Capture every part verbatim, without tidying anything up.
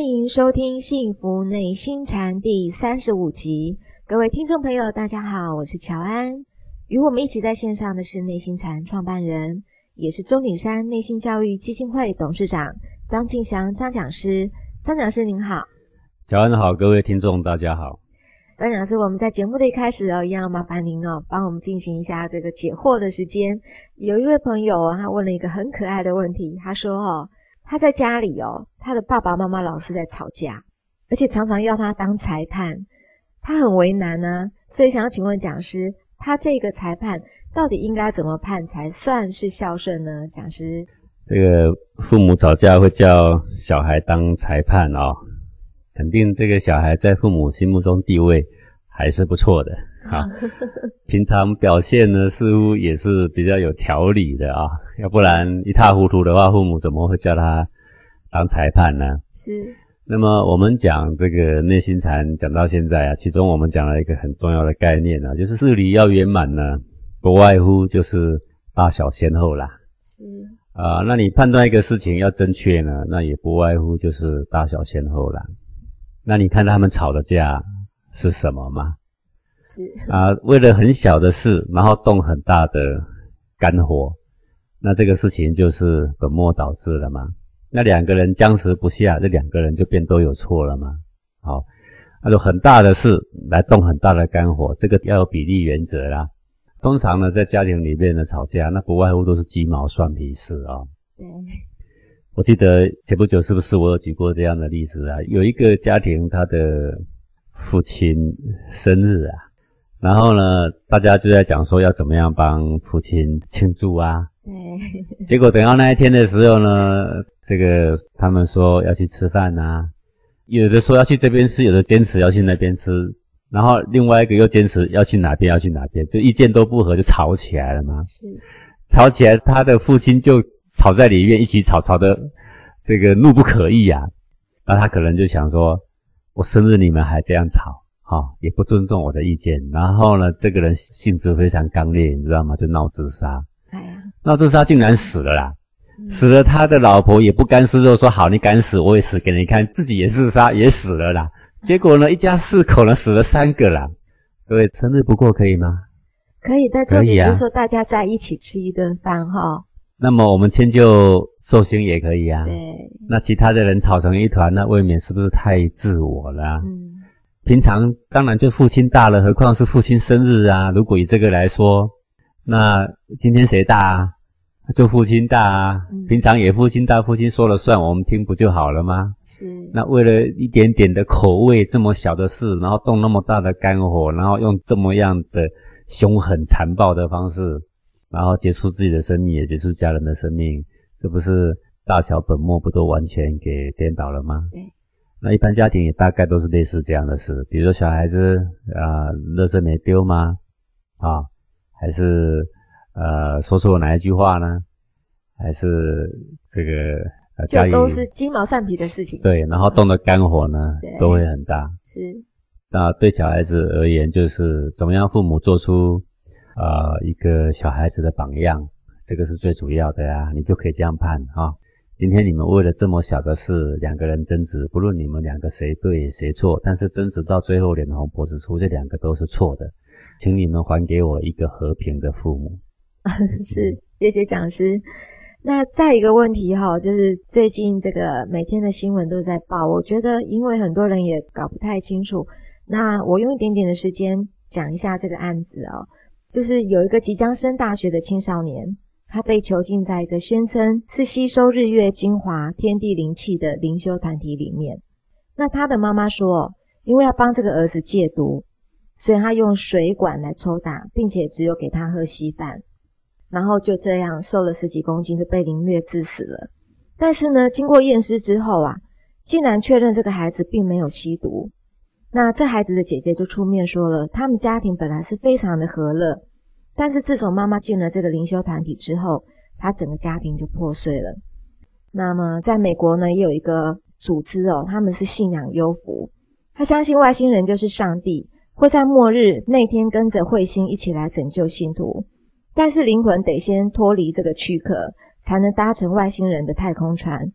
欢迎收听《幸福内心禅》第三十五集。各位听众朋友大家好，我是乔安。与我们一起在线上的是内心禅创办人，也是钟岭山内心教育基金会董事长张庆祥张讲师。张讲师您好。 乔安好，各位听众大家好。 张讲师，我们在节目的一开始哦，一样麻烦您哦，帮我们进行一下这个解惑的时间。有一位朋友哦，他问了一个很可爱的问题，他说哦，他在家里哦，他的爸爸妈妈老是在吵架，而且常常要他当裁判，他很为难呢，所以想要请问讲师，他这个裁判到底应该怎么判才算是孝顺呢？讲师， 这个父母吵架会叫小孩当裁判哦，肯定这个小孩在父母心目中地位还是不错的啊。平常表现呢，似乎也是比较有条理的啊，要不然一塌糊涂的话，父母怎么会叫他当裁判呢？ 是。 那么我们讲这个内心禅讲到现在啊，其中我们讲了一个很重要的概念啊，就是事理要圆满呢，不外乎就是大小先后啦。 是。 啊、呃，那你判断一个事情要正确呢，那也不外乎就是大小先后啦。那你看他们吵的架是什么吗？ 是啊、呃，为了很小的事，然后动很大的肝火，那这个事情就是本末倒置了嘛。那两个人僵持不下，这两个人就变都有错了嘛。好，那就很大的事来动很大的肝火，这个要有比例原则啦。通常呢，在家庭里面的吵架，那不外乎都是鸡毛蒜皮事啊。 对。 我记得前不久是不是我有举过这样的例子啊？有一个家庭，他的父亲生日啊，然后呢，大家就在讲说要怎么样帮父亲庆祝啊。 对。 结果等到那一天的时候呢，这个他们说要去吃饭啊，有的说要去这边吃，有的坚持要去那边吃，然后另外一个又坚持要去哪边要去哪边，就意见都不合，就吵起来了嘛。 是。吵起来，他的父亲就吵在里面，一起吵，吵的这个怒不可遏啊。那他可能就想说，我生日你们还这样吵，哦，也不尊重我的意见。然后呢，这个人性子非常刚烈，你知道吗？就闹自杀。 哎呀， 闹自杀竟然死了啦！ 嗯、 死了，他的老婆也不甘示弱，说好，你敢死，我也死给你看，自己也自杀，也死了啦。结果呢，一家四口呢，死了三个啦。各位，生日不过可以吗？ 可以，但重点是说大家在一起吃一顿饭哈。 那么我们迁就寿星也可以啊。 对。 那其他的人吵成一团，那未免是不是太自我了啊？ 嗯。 平常当然就父亲大了，何况是父亲生日啊。如果以这个来说，那今天谁大啊？就父亲大啊。嗯、平常也父亲大，父亲说了算，我们听不就好了吗？ 是。 那为了一点点的口味，这么小的事，然后动那么大的肝火，然后用这么样的凶狠残暴的方式，然后结束自己的生命，也结束家人的生命，这不是大小本末不都完全给颠倒了吗？ 对。 那一般家庭也大概都是类似这样的事，比如说小孩子啊，垃圾没丢吗？啊，还是呃说错哪一句话呢？还是这个呃家里就都是鸡毛蒜皮的事情。 对，然后动的肝火呢都会很大。 是。 那对小孩子而言，就是怎么样父母做出呃一个小孩子的榜样，这个是最主要的啊，你就可以这样判啊。今天你们为了这么小的事，两个人争执，不论你们两个谁对谁错，但是争执到最后脸红脖子粗，这两个都是错的，请你们还给我一个和平的父母。 是，谢谢讲师。那再一个问题哈，就是最近这个每天的新闻都在报，我觉得因为很多人也搞不太清楚，那我用一点点的时间讲一下这个案子哦。就是有一个即将升大学的青少年，他被囚禁在一个宣称是吸收日月精华天地灵气的灵修团体里面。那他的妈妈说，因为要帮这个儿子戒毒，所以他用水管来抽打，并且只有给他喝稀饭，然后就这样瘦了十几公斤，就被凌虐致死了。但是呢，经过验尸之后啊，竟然确认这个孩子并没有吸毒。那这孩子的姐姐就出面说了，他们家庭本来是非常的和乐，但是自从妈妈进了这个灵修团体之后，她整个家庭就破碎了。那么在美国呢，也有一个组织哦，他们是信仰幽浮，他相信外星人就是上帝，会在末日那天跟着彗星一起来拯救信徒，但是灵魂得先脱离这个躯壳，才能搭乘外星人的太空船。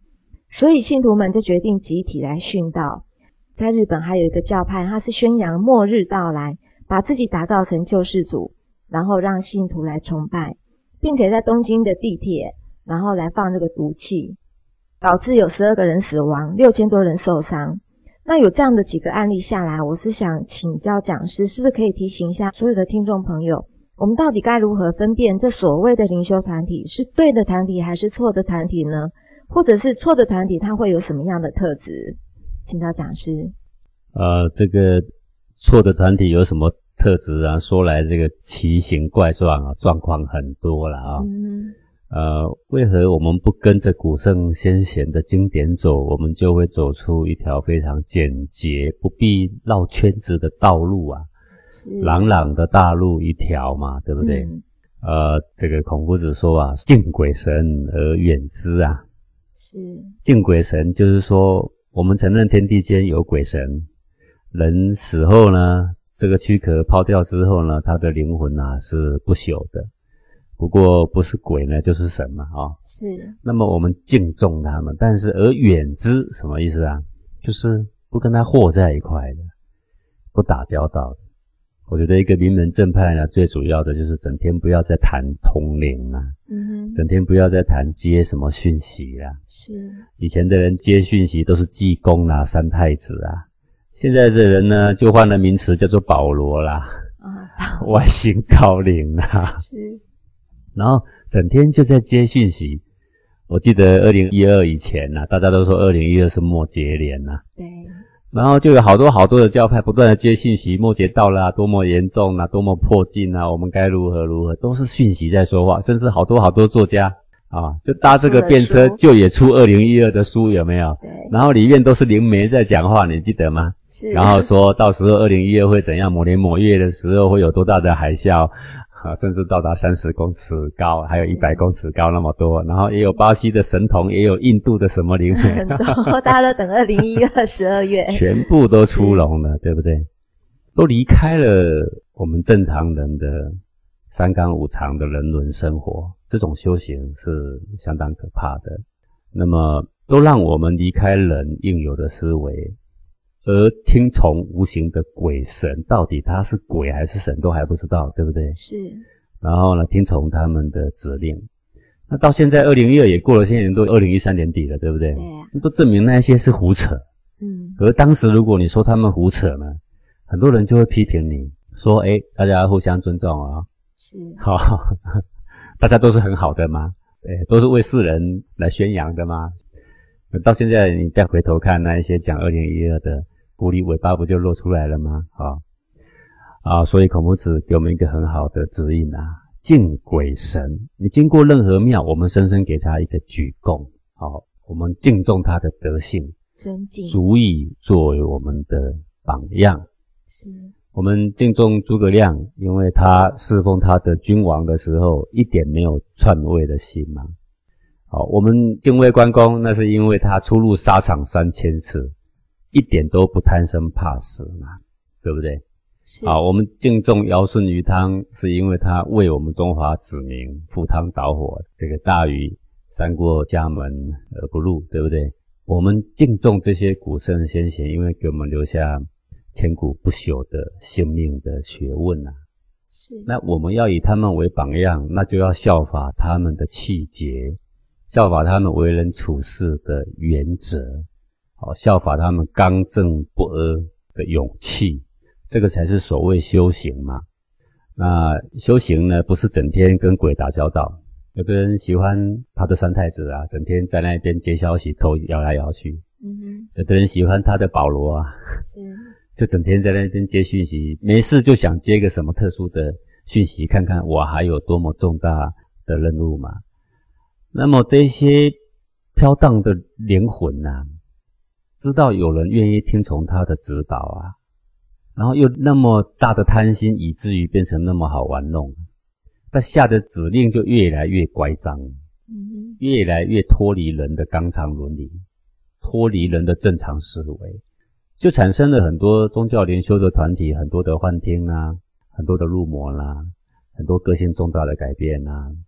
所以信徒们就决定集体来殉道。在日本还有一个教派，它是宣扬末日到来，把自己打造成救世主，然后让信徒来崇拜，并且在东京的地铁然后来放这个毒气，导致有十二个人死亡，六千多人受伤。那有这样的几个案例下来，我是想请教讲师，是不是可以提醒一下所有的听众朋友，我们到底该如何分辨这所谓的灵修团体是对的团体还是错的团体呢？或者是错的团体它会有什么样的特质？请教讲师。 呃，这个错的团体有什么特质啊？说来这个奇形怪状啊，状况很多了啊。 嗯， 呃，为何我们不跟着古圣先贤的经典走，我们就会走出一条非常简洁、不必绕圈子的道路啊？ 是朗朗的大路一条嘛，对不对？ 嗯、 呃，这个孔夫子说啊，敬鬼神而远之啊。 是敬鬼神就是说，我们承认天地间有鬼神，人死后呢，这个躯壳抛掉之后呢，他的灵魂啊是不朽的。不过不是鬼呢，就是神嘛，哦。 是。 那么我们敬重他们，但是而远之什么意思啊？就是不跟他和在一块的，不打交道的。我觉得一个名门正派呢，最主要的就是整天不要再谈通灵啊， 嗯哼， 整天不要再谈接什么讯息啦。 是。 以前的人接讯息都是济公啦、三太子啊，现在这人呢就换了名词叫做保罗啦，啊，外星高灵啦， 是。 然后整天就在接讯息。我记得二零一二以前啊，大家都说二零一二是末节年啊， 对。 然后就有好多好多的教派不断的接讯息，末节到了啊，多么严重啊，多么迫近啊，我们该如何如何，都是讯息在说话。甚至好多好多作家啊，就搭这个便车就也出二零一二的书，有没有？ 对。 然后里面都是灵媒在讲话，你记得吗？ 是。 然后说到时候二零一二会怎样，某年某月的时候会有多大的海啸啊，甚至到达三十公尺高，还有一百公尺高那么多。然后也有巴西的神童，也有印度的什么灵媒， 很多，大家都等二零一二十二月， 全部都出笼了，对不对？都离开了我们正常人的三纲五常的人伦生活，这种修行是相当可怕的。那么都让我们离开人应有的思维，而听从无形的鬼神，到底他是鬼还是神都还不知道，对不对？ 是。 然后呢，听从他们的指令。那到现在二零一二也过了些年，都二零一三年底了，对不对？ 对啊。 都证明那些是胡扯。 嗯。 可是当时如果你说他们胡扯呢，很多人就会批评你说，诶，大家互相尊重啊、哦。 是。 好，大家都是很好的嘛，诶，都是为世人来宣扬的嘛。到现在你再回头看那一些讲二零一二的，狐狸尾巴不就露出来了吗？啊啊！所以孔夫子给我们一个很好的指引啊，敬鬼神。你经过任何庙，我们深深给他一个举供，好，我们敬重他的德性， 尊敬， 足以作为我们的榜样。 是。 我们敬重诸葛亮，因为他侍奉他的君王的时候，一点没有篡位的心嘛。好，我们敬畏关公，那是因为他出入沙场三千次，一点都不贪生怕死嘛，对不对？好，我们敬重尧舜禹汤，是因为他为我们中华子民赴汤蹈火，这个大禹三过家门而不入，对不对？我们敬重这些古圣先贤，因为给我们留下千古不朽的性命的学问啊。 是。那我们要以他们为榜样，那就要效法他们的气节，效法他们为人处事的原则，好，效法他们刚正不阿的勇气，这个才是所谓修行嘛。那修行呢，不是整天跟鬼打交道。有的人喜欢他的三太子啊，整天在那边接消息，头摇来摇去。嗯哼。有的人喜欢他的保罗啊，是，就整天在那边接讯息，没事就想接个什么特殊的讯息，看看我还有多么重大的任务嘛。那么这些飘荡的灵魂啊，知道有人愿意听从他的指导啊，然后又那么大的贪心，以至于变成那么好玩弄，他下的指令就越来越乖张，嗯，越来越脱离人的纲常伦理，脱离人的正常思维，就产生了很多宗教灵修的团体，很多的幻听啊，很多的入魔啦，很多个性重大的改变啊。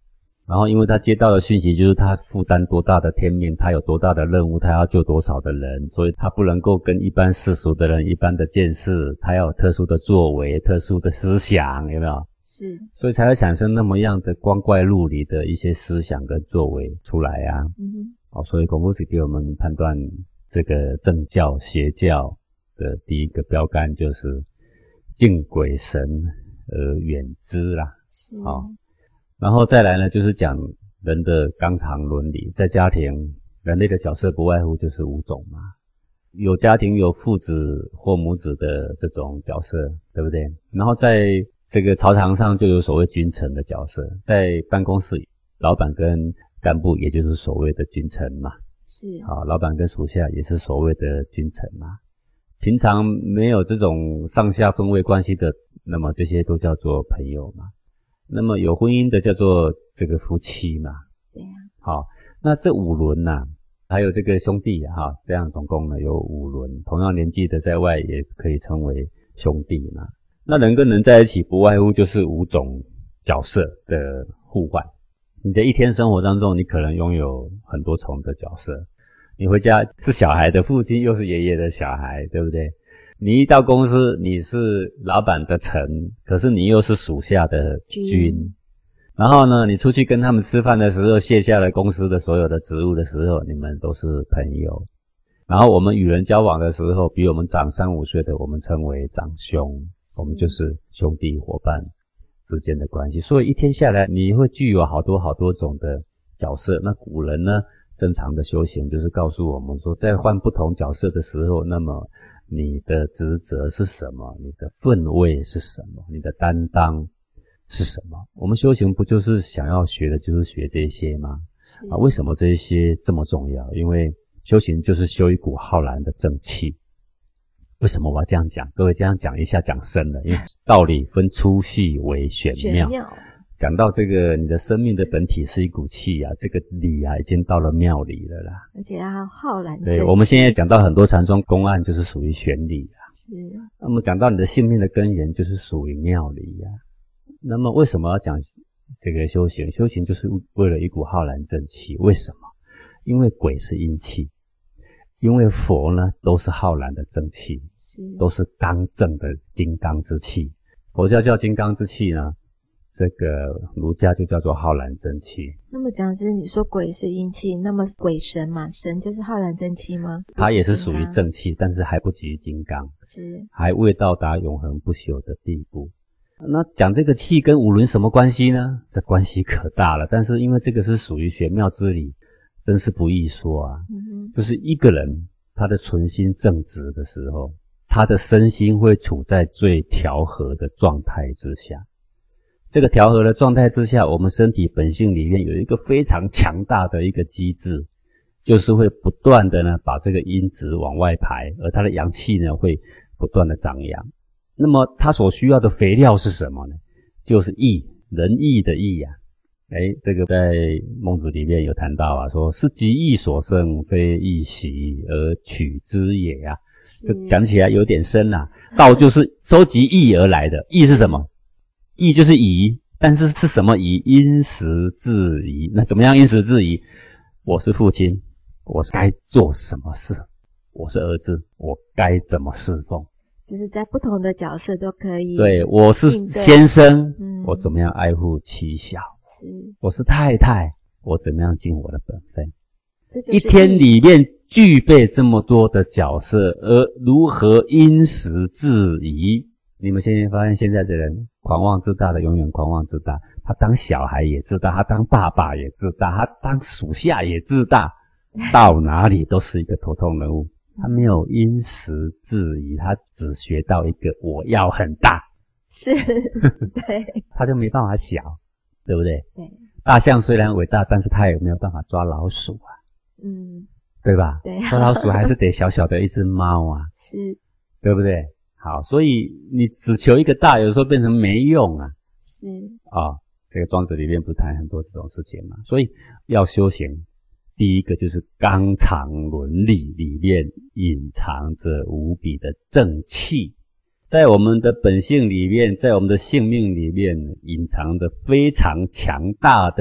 然后因为他接到的讯息就是他负担多大的天命，他有多大的任务，他要救多少的人，所以他不能够跟一般世俗的人一般的见识，他要有特殊的作为，特殊的思想，有没有？ 是， 所以才会产生那么样的光怪陆离的一些思想跟作为出来啊。 嗯哼， 哦，所以孔夫子给我们判断这个正教邪教的第一个标杆就是敬鬼神而远之啦。 是， 好、哦，然后再来呢，就是讲人的纲常伦理，在家庭人类的角色不外乎就是五种嘛，有家庭有父子或母子的这种角色，对不对？然后在这个朝堂上就有所谓君臣的角色，在办公室老板跟干部也就是所谓的君臣嘛， 是， 好，老板跟属下也是所谓的君臣嘛。平常没有这种上下分位关系的，那么这些都叫做朋友嘛。那么有婚姻的叫做这个夫妻嘛。 对呀、 啊。好，那这五伦呐、啊，还有这个兄弟哈、啊，这样总共呢有五伦，同样年纪的在外也可以称为兄弟嘛。那人跟人在一起不外乎就是五种角色的互换。你的一天生活当中，你可能拥有很多重的角色。你回家是小孩的父亲，又是爷爷的小孩，对不对？你一到公司，你是老板的臣，可是你又是属下的君。君然后呢，你出去跟他们吃饭的时候，卸下了公司的所有的职务的时候，你们都是朋友。然后我们与人交往的时候，比我们长三五岁的，我们称为长兄，我们就是兄弟伙伴之间的关系。所以一天下来，你会具有好多好多种的角色。那古人呢，正常的修行就是告诉我们说，在换不同角色的时候，那么你的职责是什么？你的分位是什么？你的担当是什么？我们修行不就是想要学的就是学这些吗？啊，为什么这些这么重要？因为修行就是修一股浩然的正气。为什么我要这样讲？各位这样讲一下讲深了，因为道理分粗细为玄妙。讲到这个，你的生命的本体是一股气啊，这个理啊已经到了妙理了啦， 而且要浩然正气。 对，我们现在讲到很多禅宗公案就是属于玄理啊， 是。 那么讲到你的性命的根源就是属于妙理啊。那么为什么要讲这个修行？修行就是为了一股浩然正气。为什么？因为鬼是阴气，因为佛呢都是浩然的正气， 是， 都是刚正的金刚之气。佛教叫金刚之气呢，这个儒家就叫做浩然正气。 那么讲师，你说鬼是阴气，那么鬼神嘛，神就是浩然正气吗？ 它也是属于正气，但是还不及于金刚， 是， 还未到达永恒不朽的地步。那讲这个气跟五伦什么关系呢？这关系可大了，但是因为这个是属于玄妙之理，真是不易说啊。 嗯哼， 就是一个人他的存心正直的时候，他的身心会处在最调和的状态之下。这个调和的状态之下，我们身体本性里面有一个非常强大的一个机制，就是会不断的呢把这个阴质往外排，而它的阳气呢会不断的长扬。那么它所需要的肥料是什么呢？就是义，仁义的义啊。诶，这个在孟子里面有谈到啊，说是极义所生，非义习而取之也啊。就讲起来有点深啊，道就是收集义而来的。义是什么？义就是宜，但是是什么宜？因时制宜。那怎么样因时制宜？我是父亲，我该做什么事？我是儿子，我该怎么侍奉？ 就是在不同的角色都可以。 对，我是先生， 嗯， 我怎么样爱护妻小？ 是， 我是太太，我怎么样尽我的本分？ 这就是一天里面具备这么多的角色，而如何因时制宜？你们现在发现现在的人狂妄自大的永远狂妄自大，他当小孩也自大，他当爸爸也自大，他当属下也自大，到哪里都是一个头痛人物。他没有因时制宜，他只学到一个我要很大， 是，对， 他就没办法小，对不对？ 对， 大象虽然伟大，但是他也没有办法抓老鼠啊， 嗯， 对吧？ 对啊， 抓老鼠还是得小小的一只猫啊， 是， 对不对？好，所以你只求一个大，有时候变成没用啊。 是啊、哦，这个庄子里面不谈很多这种事情嘛，所以要修行。第一个就是纲常伦理里面隐藏着无比的正气，在我们的本性里面，在我们的性命里面隐藏着非常强大的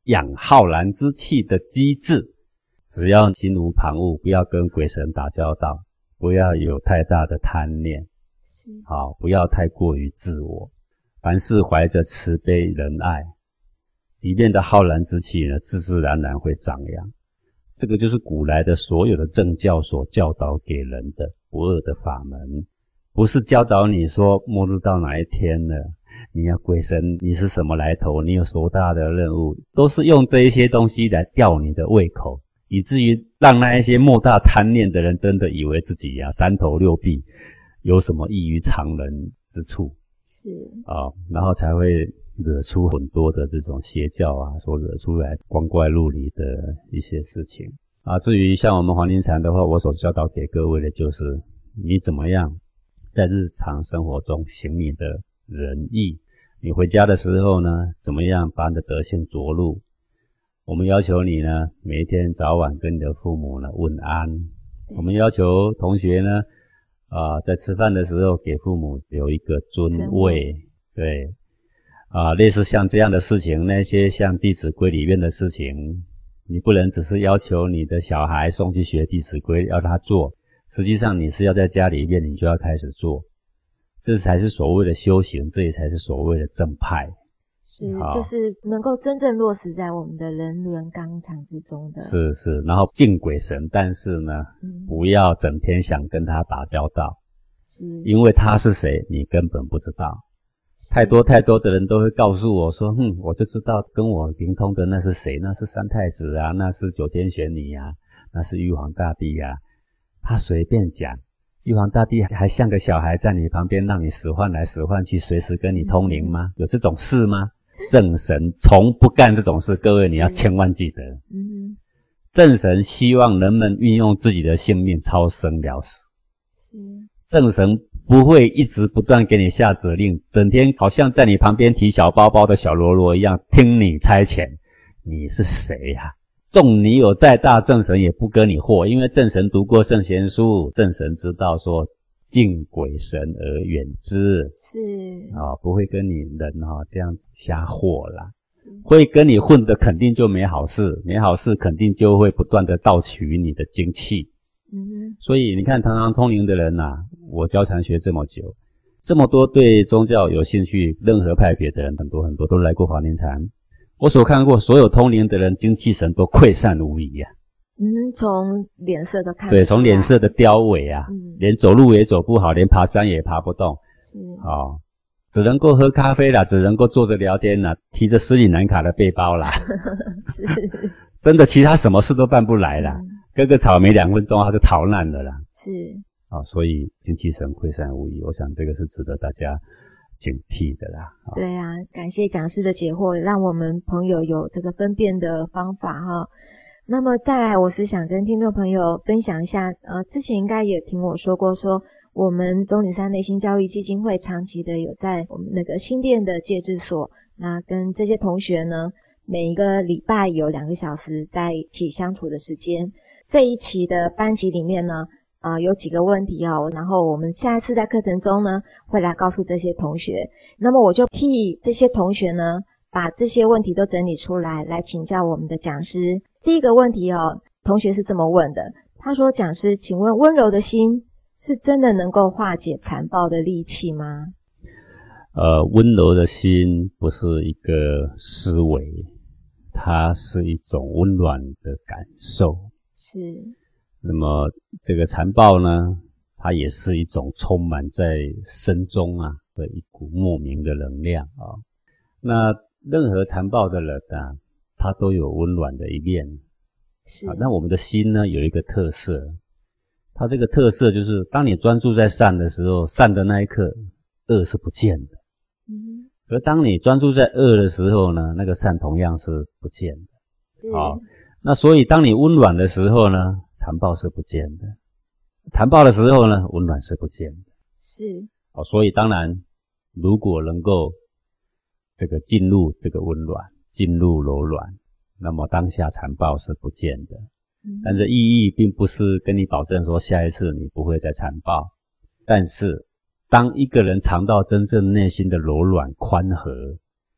养浩然之气的机制。只要心无旁骛，不要跟鬼神打交道，不要有太大的贪念， 是好，不要太过于自我，凡事怀着慈悲仁爱，里面的浩然之气呢，自自然然会长扬。这个就是古来的所有的正教所教导给人的不二的法门，不是教导你说末日到哪一天了，你要鬼神，你是什么来头，你有多大的任务，都是用这一些东西来吊你的胃口，以至于让那一些莫大贪念的人真的以为自己啊三头六臂，有什么异于常人之处， 是啊、哦，然后才会惹出很多的这种邪教啊，所惹出来光怪陆离的一些事情啊。至于像我们黄庭禅的话，我所教导给各位的就是你怎么样在日常生活中行你的仁义，你回家的时候呢，怎么样把你的德性着陆。我们要求你呢，每一天早晚跟你的父母呢问安。我们要求同学呢，啊、呃，在吃饭的时候给父母有一个尊位，对，啊、呃，类似像这样的事情，那些像《弟子规》里面的事情，你不能只是要求你的小孩送去学《弟子规》，要他做，实际上你是要在家里面，你就要开始做，这才是所谓的修行，这也才是所谓的正派。 是，就是能够真正落实在我们的人伦纲常之中的。 是是，然后敬鬼神，但是呢，嗯、不要整天想跟他打交道， 是， 因为他是谁，你根本不知道。太多太多的人都会告诉我说，哼，我就知道跟我灵通的那是谁，那是三太子啊，那是九天玄女啊，那是玉皇大帝啊。他随便讲，玉皇大帝还像个小孩在你旁边，让你使唤来使唤去，随时跟你通灵吗？有这种事吗？正神从不干这种事，各位你要千万记得。嗯，正神希望人们运用自己的性命超生了死。 是， 正神不会一直不断给你下指令，整天好像在你旁边提小包包的小喽啰一样听你差遣。你是谁呀、啊？纵你有再大正神也不跟你和，因为正神读过圣贤书，正神知道说敬鬼神而远之， 是啊、哦，不会跟你人哈、哦、这样子瞎和啦。会跟你混的肯定就没好事，没好事肯定就会不断的盗取你的精气。 嗯， 所以你看，堂堂通灵的人呐、啊，我教禅学这么久，这么多对宗教有兴趣，任何派别的人很多很多都来过华严禅。我所看过所有通灵的人，精气神都溃散无遗啊。 嗯，从脸色都看对，从脸色的凋萎啊、嗯，连走路也走不好，连爬山也爬不动， 是哦，只能够喝咖啡啦，只能够坐着聊天啦，提着斯里兰卡的背包啦， 是， 真的其他什么事都办不来啦，嗯、割个草没两分钟他就逃难了啦， 是， 啊、哦，所以精气神溃散无遗，我想这个是值得大家警惕的啦。哦、 对啊，感谢讲师的解惑，让我们朋友有这个分辨的方法哈。那么再来，我是想跟听众朋友分享一下，呃，之前应该也听我说过说，我们中岭山内心教育基金会长期的有在我们那个新店的戒治所，那跟这些同学呢，每一个礼拜有两个小时在一起相处的时间。这一期的班级里面呢，呃，有几个问题哦，然后我们下一次在课程中呢，会来告诉这些同学。那么我就替这些同学呢，把这些问题都整理出来，来请教我们的讲师。第一个问题哦，同学是这么问的，他说：“讲师，请问温柔的心是真的能够化解残暴的戾气吗？” 呃，温柔的心不是一个思维，它是一种温暖的感受。 是。 那么这个残暴呢，它也是一种充满在身中啊的一股莫名的能量啊。那任何残暴的人啊，它都有温暖的一面。 是。 啊，那我们的心呢，有一个特色，它这个特色就是当你专注在善的时候，善的那一刻，恶是不见的。 嗯。 而当你专注在恶的时候呢，那个善同样是不见的。好，那所以当你温暖的时候呢，残暴是不见的；残暴的时候呢，温暖是不见的。 是。 好，所以当然，如果能够这个进入这个温暖，进入柔软，那么当下残暴是不见的。嗯、但是意义并不是跟你保证说下一次你不会再残暴，但是当一个人尝到真正内心的柔软宽和，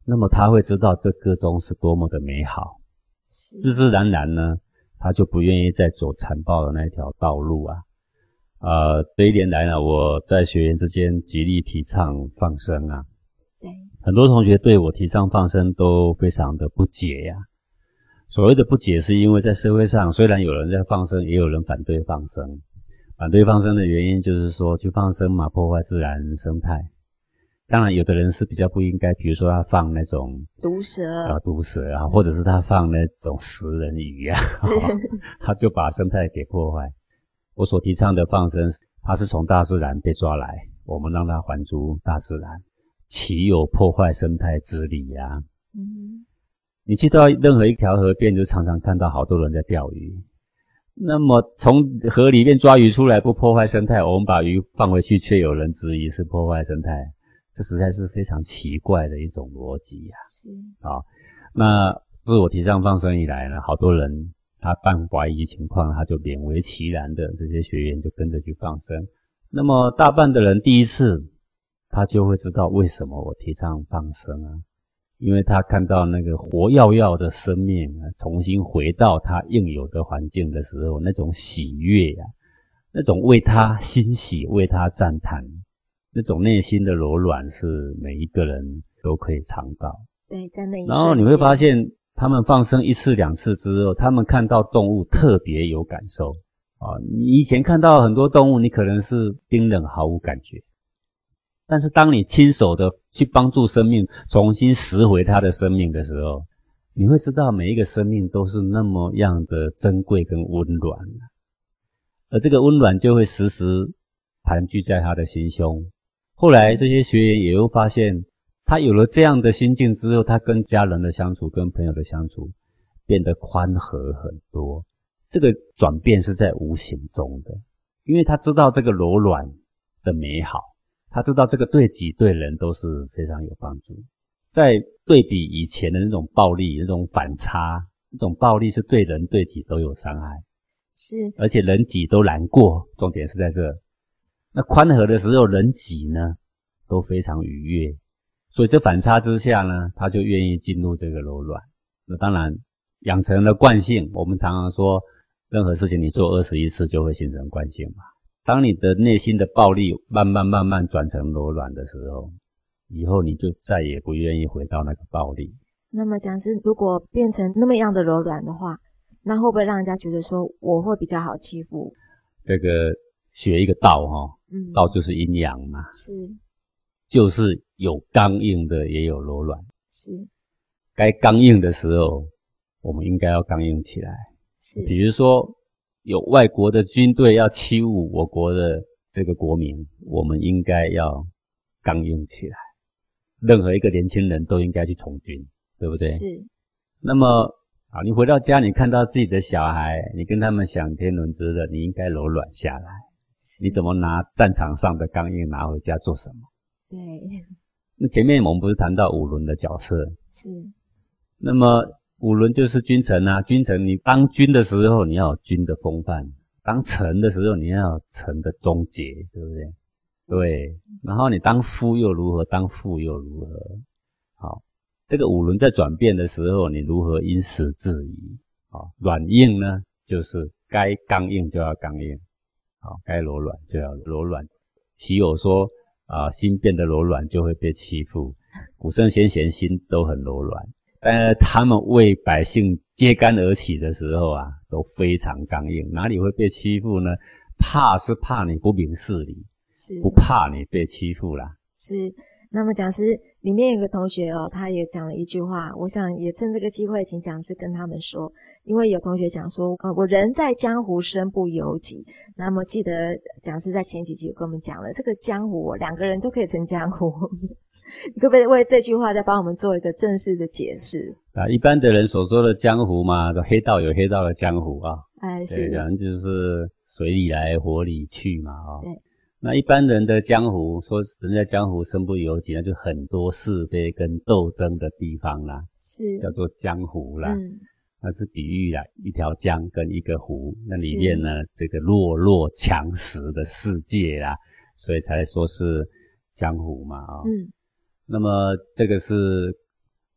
那么他会知道这个中是多么的美好，自自然然呢，他就不愿意再走残暴的那条道路啊。呃，这一年来呢，我在学员之间极力提倡放生啊。 对， 很多同学对我提倡放生都非常的不解呀、啊。所谓的不解，是因为在社会上虽然有人在放生，也有人反对放生。反对放生的原因就是说，去放生嘛，破坏自然生态。当然，有的人是比较不应该，比如说他放那种毒蛇啊，毒蛇啊，或者是他放那种食人鱼啊，他就把生态给破坏。我所提倡的放生，它是从大自然被抓来，我们让它还诸大自然，岂有破坏生态之理呀、啊？嗯，你去到任何一条河边，就常常看到好多人在钓鱼。那么从河里面抓鱼出来不破坏生态，我们把鱼放回去，却有人质疑是破坏生态，这实在是非常奇怪的一种逻辑呀、啊。 是啊，那自我提倡放生以来呢，好多人他办怀疑情况，他就勉为其然的这些学员就跟着去放生。那么大半的人第一次，他就会知道为什么我提倡放生啊。因为他看到那个活跃跃的生命啊，重新回到他应有的环境的时候，那种喜悦啊，那种为他欣喜、为他赞叹，那种内心的柔软，是每一个人都可以尝到。 对，在那一瞬间， 然后你会发现，他们放生一次两次之后，他们看到动物特别有感受啊。你以前看到很多动物，你可能是冰冷毫无感觉。但是当你亲手的去帮助生命重新拾回它的生命的时候，你会知道每一个生命都是那么样的珍贵跟温暖，而这个温暖就会时时盘踞在他的心胸。后来这些学员也会发现，他有了这样的心境之后，他跟家人的相处跟朋友的相处变得宽和很多。这个转变是在无形中的，因为他知道这个柔软的美好，他知道这个对己对人都是非常有帮助。在对比以前的那种暴力，那种反差，那种暴力是对人对己都有伤害， 是， 而且人己都难过，重点是在这。那宽和的时候，人己呢都非常愉悦，所以这反差之下呢，他就愿意进入这个柔软。那当然养成了惯性，我们常常说任何事情你做二十一次就会形成惯性嘛。当你的内心的暴力慢慢慢慢转成柔软的时候，以后你就再也不愿意回到那个暴力。 那么讲师，如果变成那么样的柔软的话，那会不会让人家觉得说我会比较好欺负？ 这个学一个道齁、哦嗯， 道就是阴阳嘛， 是， 就是有刚硬的也有柔软， 是， 该刚硬的时候我们应该要刚硬起来。 是， 比如说有外国的军队要欺侮我国的这个国民，我们应该要刚硬起来。任何一个年轻人都应该去从军，对不对？ 是。 那么啊，你回到家，你看到自己的小孩，你跟他们享天伦之乐，你应该柔软下来。你怎么拿战场上的刚硬拿回家做什么？ 对。 那前面我们不是谈到五伦的角色？ 是。 那么五伦就是君臣啊，君臣你当君的时候你要有君的风范，当臣的时候你要有臣的忠节，对不对？对。然后你当夫又如何，当父又如何？好，这个五伦在转变的时候，你如何因时制宜？好，软硬呢，就是该刚硬就要刚硬，好，该柔软就要柔软。岂有说啊、呃，心变得柔软就会被欺负？古圣先贤心都很柔软，但是他们为百姓揭竿而起的时候啊，都非常刚硬，哪里会被欺负呢？怕是怕你不明事理， 是不怕你被欺负啦。 是。那么讲师里面有个同学哦，他也讲了一句话，我想也趁这个机会请讲师跟他们说，因为有同学讲说呃，我人在江湖身不由己。那么记得讲师在前几集有跟我们讲了，这个江湖两个人都可以成江湖你可不可以为这句话再帮我们做一个正式的解释啊？一般的人所说的江湖嘛，黑道有黑道的江湖啊， 哎，是， 对，反正就是水里来火里去嘛啊、哦。 对。 那一般人的江湖，说人在江湖身不由己，那就很多是非跟斗争的地方啦， 是叫做江湖啦。 嗯， 那是比喻啦，一条江跟一个湖，那里面呢，这个弱肉强食的世界啦，所以才说是江湖嘛啊、哦。 嗯， 那么这个是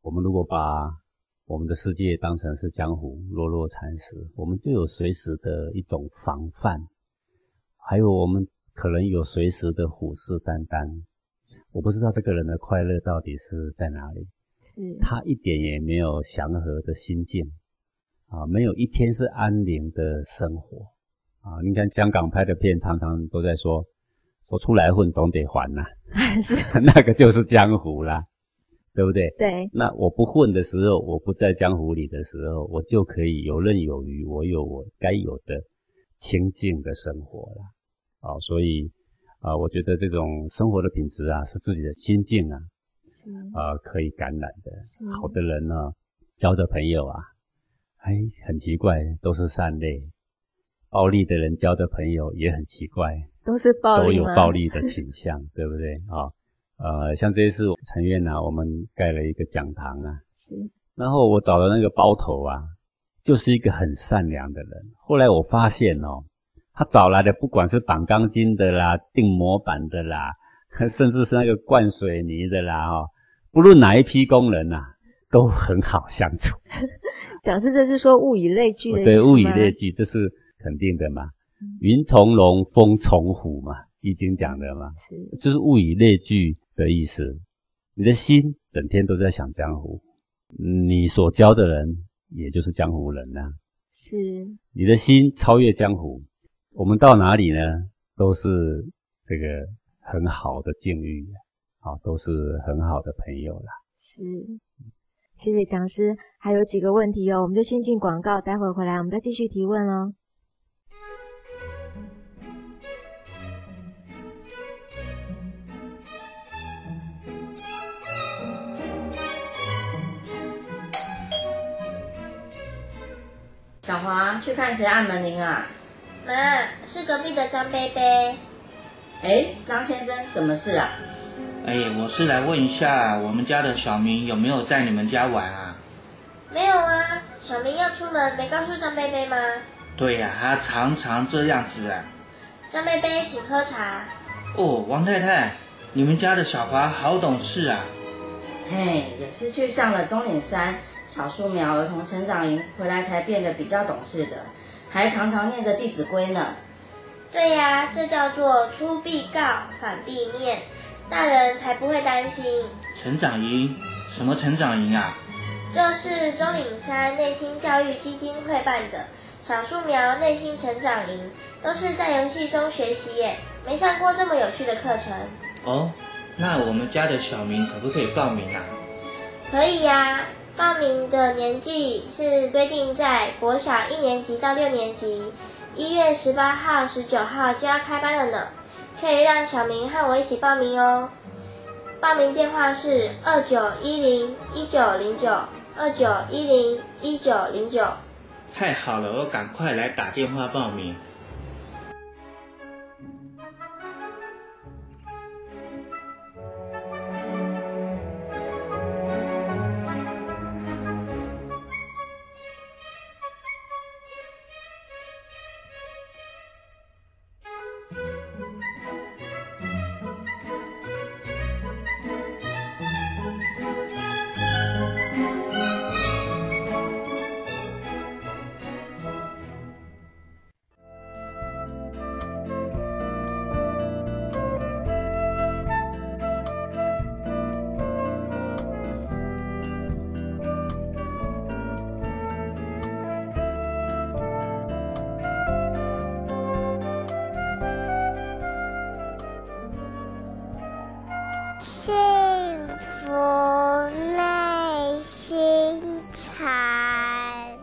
我们如果把我们的世界当成是江湖，落落禅石，我们就有随时的一种防范，还有我们可能有随时的虎视眈眈。我不知道这个人的快乐到底是在哪里， 是他一点也没有祥和的心境啊，没有一天是安宁的生活啊。你看香港拍的片常常都在说说出来混总得还呐、啊， 是那个就是江湖啦，对不对？ 对。那我不混的时候，我不在江湖里的时候，我就可以游刃有余，我有我该有的清静的生活啦。啊，所以啊、呃，我觉得这种生活的品质啊，是自己的心境啊， 是呃可以感染的。 是好的人呢，交的朋友啊，哎，很奇怪，都是善类；暴力的人交的朋友也很奇怪， 都是暴力吗？ 都有暴力的倾向，对不对啊？呃，像这一次禅院啊，我们盖了一个讲堂啊， 是。 然后我找的那个包头啊，就是一个很善良的人。后来我发现哦，他找来的不管是绑钢筋的啦、钉模板的啦，甚至是那个灌水泥的啦，哦，不论哪一批工人啊，都很好相处。 讲师这是说物以类聚的意思吗？ 对，物以类聚，这是肯定的嘛。嗯、云从龙，风从虎嘛，《易经》讲的嘛，是，就是物以类聚的意思。你的心整天都在想江湖，你所交的人也就是江湖人呐、啊。 是， 你的心超越江湖，我们到哪里呢，都是这个很好的境遇，好，都是很好的朋友啦。 是，谢谢讲师。还有几个问题哦，我们就先进广告，待会回来我们再继续提问哦。 小华，去看谁按门铃啊？ 妈，是隔壁的张贝贝。 哎，张先生，什么事啊？ 哎，我是来问一下，我们家的小明有没有在你们家玩啊？ 没有啊，小明要出门，没告诉张贝贝吗？ 对呀、啊，他常常这样子啊。 张贝贝，请喝茶。 哦，王太太，你们家的小华好懂事啊。 嘿，也是去上了钟岭山小树苗儿童成长营回来才变得比较懂事的，还常常念着《弟子规》呢。 对呀、啊，这叫做出必告，反必面，大人才不会担心。 成长营？什么成长营啊？ 就是钟岭山内心教育基金会办的小树苗内心成长营，都是在游戏中学习耶，没上过这么有趣的课程。 哦，那我们家的小明可不可以报名啊？ 可以呀、啊。报名的年纪是规定在国小一年级到六年级，一月十八号、十九号就要开班了呢，可以让小明和我一起报名哦。报名电话是二九一零一九零九，二九一零一九零九。 太好了，我赶快来打电话报名。 幸福内心禅，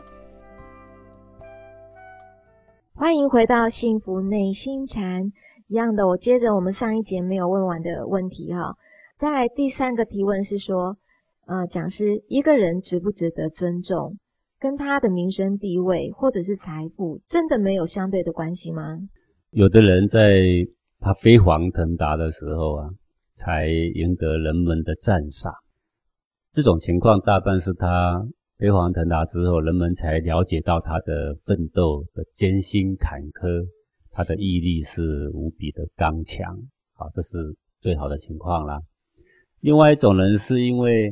欢迎回到幸福内心禅。一样的，我接着我们上一节没有问完的问题哈。再来第三个提问是说，呃，讲师，一个人值不值得尊重，跟他的名声地位或者是财富，真的没有相对的关系吗？ 有的人在他飞黄腾达的时候啊，才赢得人们的赞赏。这种情况大半是他飞黄腾达之后，人们才了解到他的奋斗的艰辛坎坷，他的毅力是无比的刚强。好，这是最好的情况啦。另外一种人是因为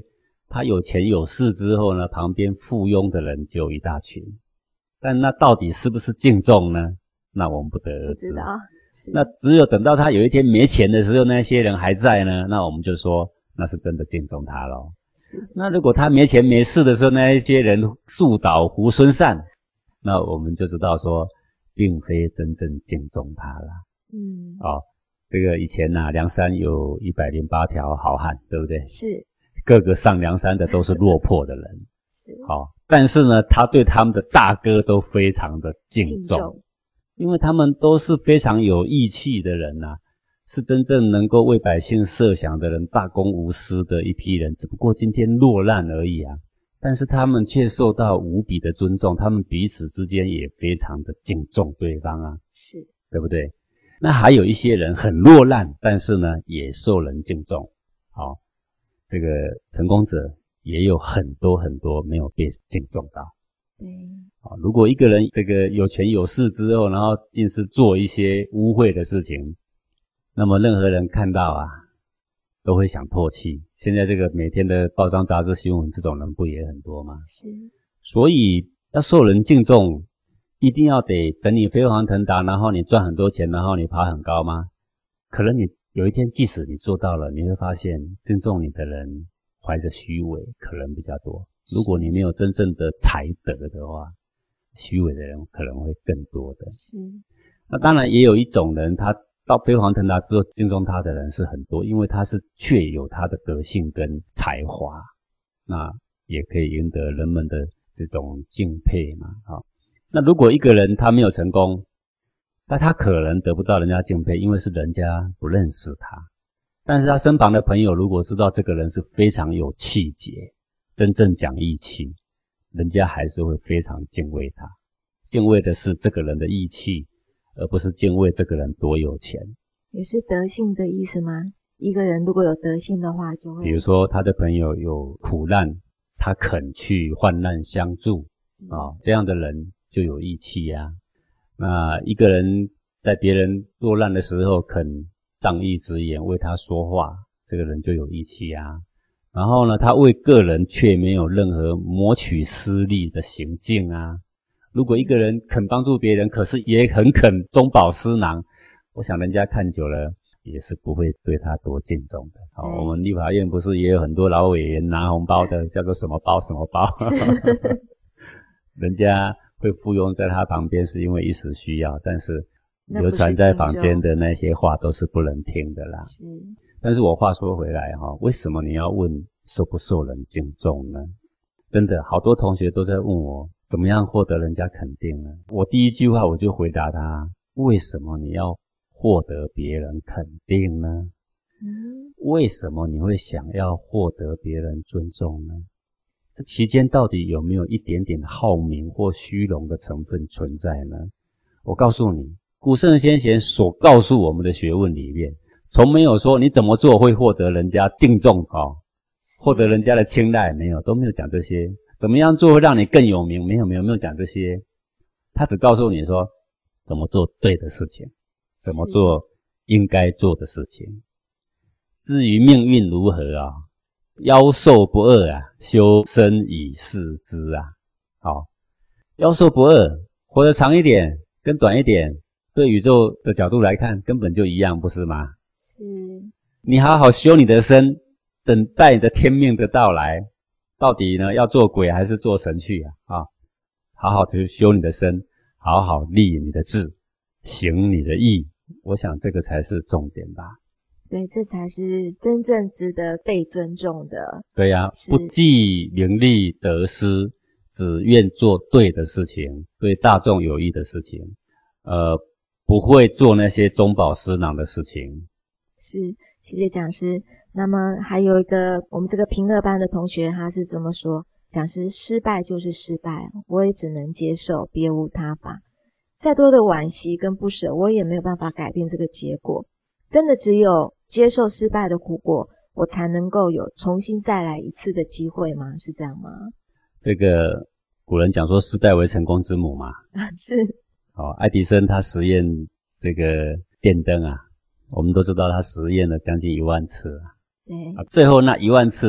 他有钱有势之后呢，旁边附庸的人就有一大群，但那到底是不是敬重呢？那我们不得而知。 知道， 那只有等到他有一天没钱的时候，那些人还在呢，那我们就说那是真的敬重他咯。那如果他没钱没势的时候，那一些人树倒猢狲散，那我们就知道说并非真正敬重他了。 嗯， 哦，这个以前啊，梁山有一百零八条好汉，对不对？ 是， 各个上梁山的都是落魄的人。 是， 好、哦，但是呢，他对他们的大哥都非常的敬重， 敬重因为他们都是非常有义气的人啊，是真正能够为百姓设想的人，大公无私的一批人，只不过今天落难而已啊。但是他们却受到无比的尊重，他们彼此之间也非常的敬重对方啊， 是， 对不对？那还有一些人很落难，但是呢也受人敬重。好、哦，这个成功者也有很多很多没有被敬重到。 对， 好，如果一个人这个有权有势之后，然后竟是做一些污秽的事情，那么任何人看到啊，都会想唾弃。现在这个每天的报章杂志新闻，这种人不也很多吗？ 是， 所以要受人敬重，一定要得等你飞黄腾达，然后你赚很多钱，然后你爬很高吗？可能你有一天，即使你做到了，你会发现敬重你的人怀着虚伪，可能比较多。如果你没有真正的才德的话，虚伪的人可能会更多的。 是， 那当然也有一种人，他到飞黄腾达之后，敬重他的人是很多，因为他是确有他的德性跟才华，那也可以赢得人们的这种敬佩嘛。好，那如果一个人他没有成功，那他可能得不到人家敬佩，因为是人家不认识他。但是他身旁的朋友如果知道这个人是非常有气节，真正讲义气，人家还是会非常敬畏他。敬畏的是这个人的义气，而不是敬畏这个人多有钱。 也是德性的意思吗？一个人如果有德性的话，就会比如说他的朋友有苦难，他肯去患难相助啊、哦，这样的人就有义气啊。那一个人在别人落难的时候肯仗义直言为他说话，这个人就有义气啊。然后呢，他为个人却没有任何谋取私利的行径啊。如果一个人肯帮助别人，可是也很肯中饱私囊，我想人家看久了也是不会对他多敬重的。好、哦，我们立法院不是也有很多老委员拿红包的，叫做什么包什么包，人家会附庸在他旁边是因为一时需要，但是流传在坊间的那些话都是不能听的啦。 是， 但是我话说回来哈、哦，为什么你要问受不受人敬重呢？真的，好多同学都在问我，怎么样获得人家肯定呢？我第一句话我就回答他：为什么你要获得别人肯定呢？ 嗯， 为什么你会想要获得别人尊重呢？这期间到底有没有一点点好名或虚荣的成分存在呢？我告诉你，古圣先贤所告诉我们的学问里面，从没有说你怎么做会获得人家敬重哦，获得人家的青睐，没有，都没有讲这些。怎么样做会让你更有名，没有没有没有讲这些。他只告诉你说怎么做对的事情，怎么做应该做的事情。至于命运如何啊，夭寿不二啊，修身以事之啊。好，夭寿不二，活得长一点跟短一点，对宇宙的角度来看根本就一样，不是吗？ 是， 你好好修你的身，等待你的天命的到来，到底呢要做鬼还是做神去啊？啊，好好的修你的身，好好立你的志，行你的义，我想这个才是重点吧。 对，这才是真正值得被尊重的。 对呀、啊，不计名利得失，只愿做对的事情，对大众有益的事情，呃，不会做那些中饱私囊的事情。 是，谢谢讲师。那么还有一个我们这个平二班的同学，他是这么说：讲师，失败就是失败，我也只能接受，别无他法。再多的惋惜跟不舍，我也没有办法改变这个结果。真的只有接受失败的苦果，我才能够有重新再来一次的机会吗？是这样吗？ 这个古人讲说失败为成功之母嘛。 是。 哦，爱迪生他实验这个电灯啊，我们都知道他实验了将近一万次啊。 对。 啊，最后那一万次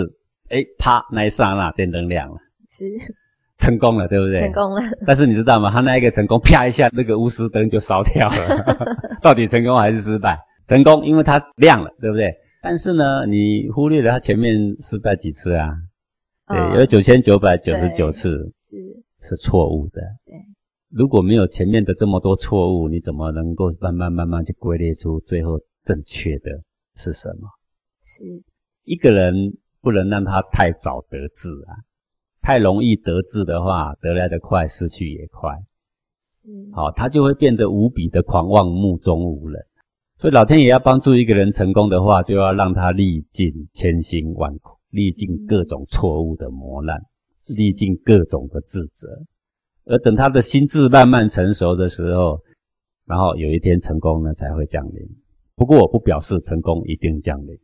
哎，啪，那一刹那电灯亮了， 是成功了，对不对？ 成功了。 但是你知道吗？他那一个成功，啪一下，那个钨丝灯就烧掉了。到底成功还是失败？成功，因为它亮了，对不对？但是呢，你忽略了它前面失败几次啊？对， 哦、 有九千九百九十九次是是错误的。 对， 如果没有前面的这么多错误，你怎么能够慢慢慢慢去归列出最后正确的是什么？ 是一个人不能让他太早得志啊，太容易得志的话，得来的快，失去也快。 是， 好，他就会变得无比的狂妄，目中无人。所以老天爷要帮助一个人成功的话，就要让他历尽千辛万苦，历尽各种错误的磨难，历尽各种的自责。而等他的心智慢慢成熟的时候，然后有一天成功呢才会降临。不过我不表示成功一定降临。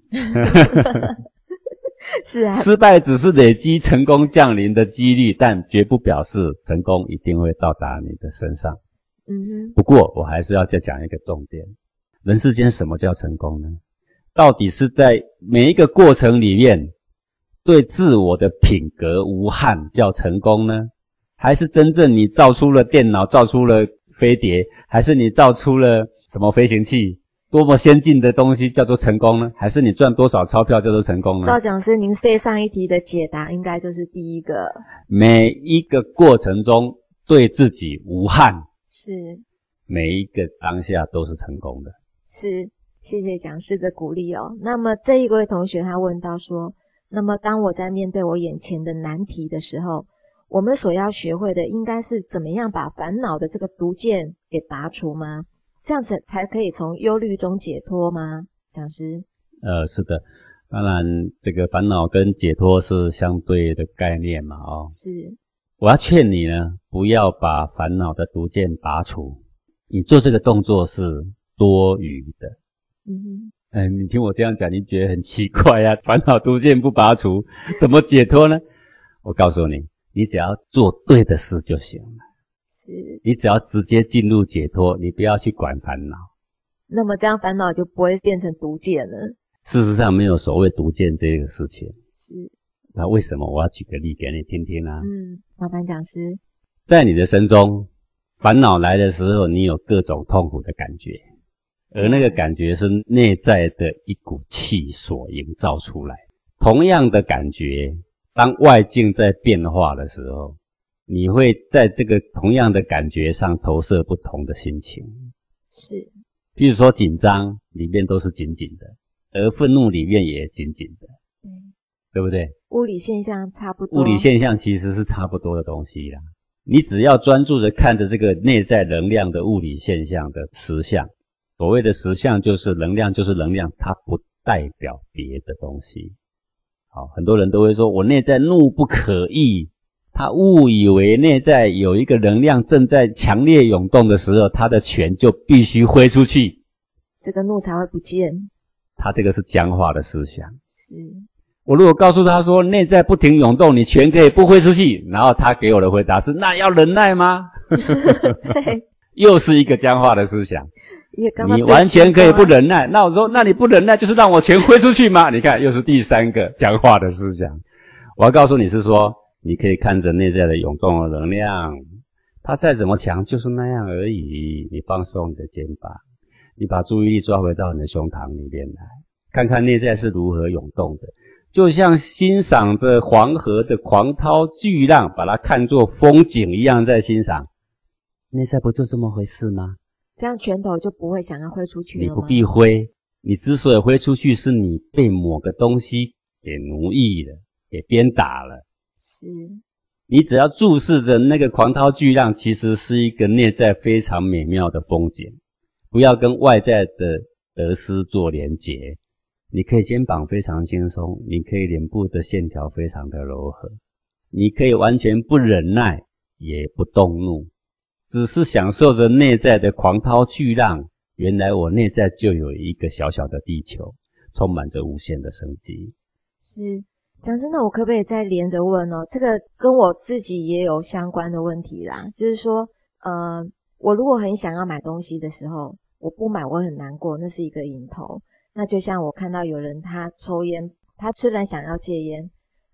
是啊， 失败只是累积成功降临的几率，但绝不表示成功一定会到达你的身上。 嗯哼， 不过我还是要再讲一个重点，人世间什么叫成功呢？到底是在每一个过程里面对自我的品格无憾叫成功呢？还是真正你造出了电脑，造出了飞碟，还是你造出了什么飞行器，多么先进的东西叫做成功呢？还是你赚多少钞票叫做成功呢？ 赵讲师，您对上一题的解答应该就是第一个。 每一个过程中对自己无憾， 是每一个当下都是成功的。 是，谢谢讲师的鼓励哦。那么这一位同学他问到说，那么当我在面对我眼前的难题的时候，我们所要学会的应该是怎么样把烦恼的这个毒箭给拔除吗？这样子才可以从忧虑中解脱吗？讲师？ 呃，是的，当然这个烦恼跟解脱是相对的概念嘛，哦， 是。 我要劝你呢，不要把烦恼的毒箭拔除，你做这个动作是多余的。 嗯哼， 哎，你听我这样讲，你觉得很奇怪啊？烦恼毒箭不拔除，怎么解脱呢？我告诉你，你只要做对的事就行了。 是， 你只要直接进入解脱，你不要去管烦恼。 那么这样烦恼就不会变成毒箭了。 事实上，没有所谓毒箭这个事情。 是。 那为什么？我要举个例给你听听啊。 嗯，麻烦讲师。 在你的身中，烦恼来的时候，你有各种痛苦的感觉，而那个感觉是内在的一股气所营造出来。同样的感觉，当外境在变化的时候，你会在这个同样的感觉上投射不同的心情。 是， 比如说紧张里面都是紧紧的，而愤怒里面也紧紧的， 嗯， 对不对？ 物理现象差不多。 物理现象其实是差不多的东西啦。你只要专注着看着这个内在能量的物理现象的实相，所谓的实相就是能量，就是能量，它不代表别的东西。好，很多人都会说我内在怒不可抑，他误以为内在有一个能量正在强烈涌动的时候，他的拳就必须挥出去， 这个怒才会不见。 他这个是僵化的思想。 是， 我如果告诉他说内在不停涌动，你拳可以不挥出去，然后他给我的回答是那要忍耐吗？又是一个僵化的思想。你完全可以不忍耐，那我说那你不忍耐就是让我拳挥出去吗？你看又是第三个僵化的思想。我要告诉你是说，你可以看着内在的涌动的能量，它再怎么强就是那样而已。你放松你的肩膀，你把注意力抓回到你的胸膛里面来，看看内在是如何涌动的，就像欣赏着黄河的狂涛巨浪，把它看作风景一样在欣赏。内在不就这么回事吗？ 这样拳头就不会想要挥出去了吗？ 你不必挥，你之所以挥出去，是你被某个东西给奴役了，给鞭打了。 是， 你只要注视着那个狂涛巨浪，其实是一个内在非常美妙的风景，不要跟外在的得失做连结。你可以肩膀非常轻松，你可以脸部的线条非常的柔和，你可以完全不忍耐，也不动怒，只是享受着内在的狂涛巨浪。原来我内在就有一个小小的地球，充满着无限的生机。 是，讲真的，我可不可以再连着问哦？这个跟我自己也有相关的问题啦，就是说，呃，我如果很想要买东西的时候，我不买我很难过，那是一个瘾头。那就像我看到有人他抽烟，他虽然想要戒烟，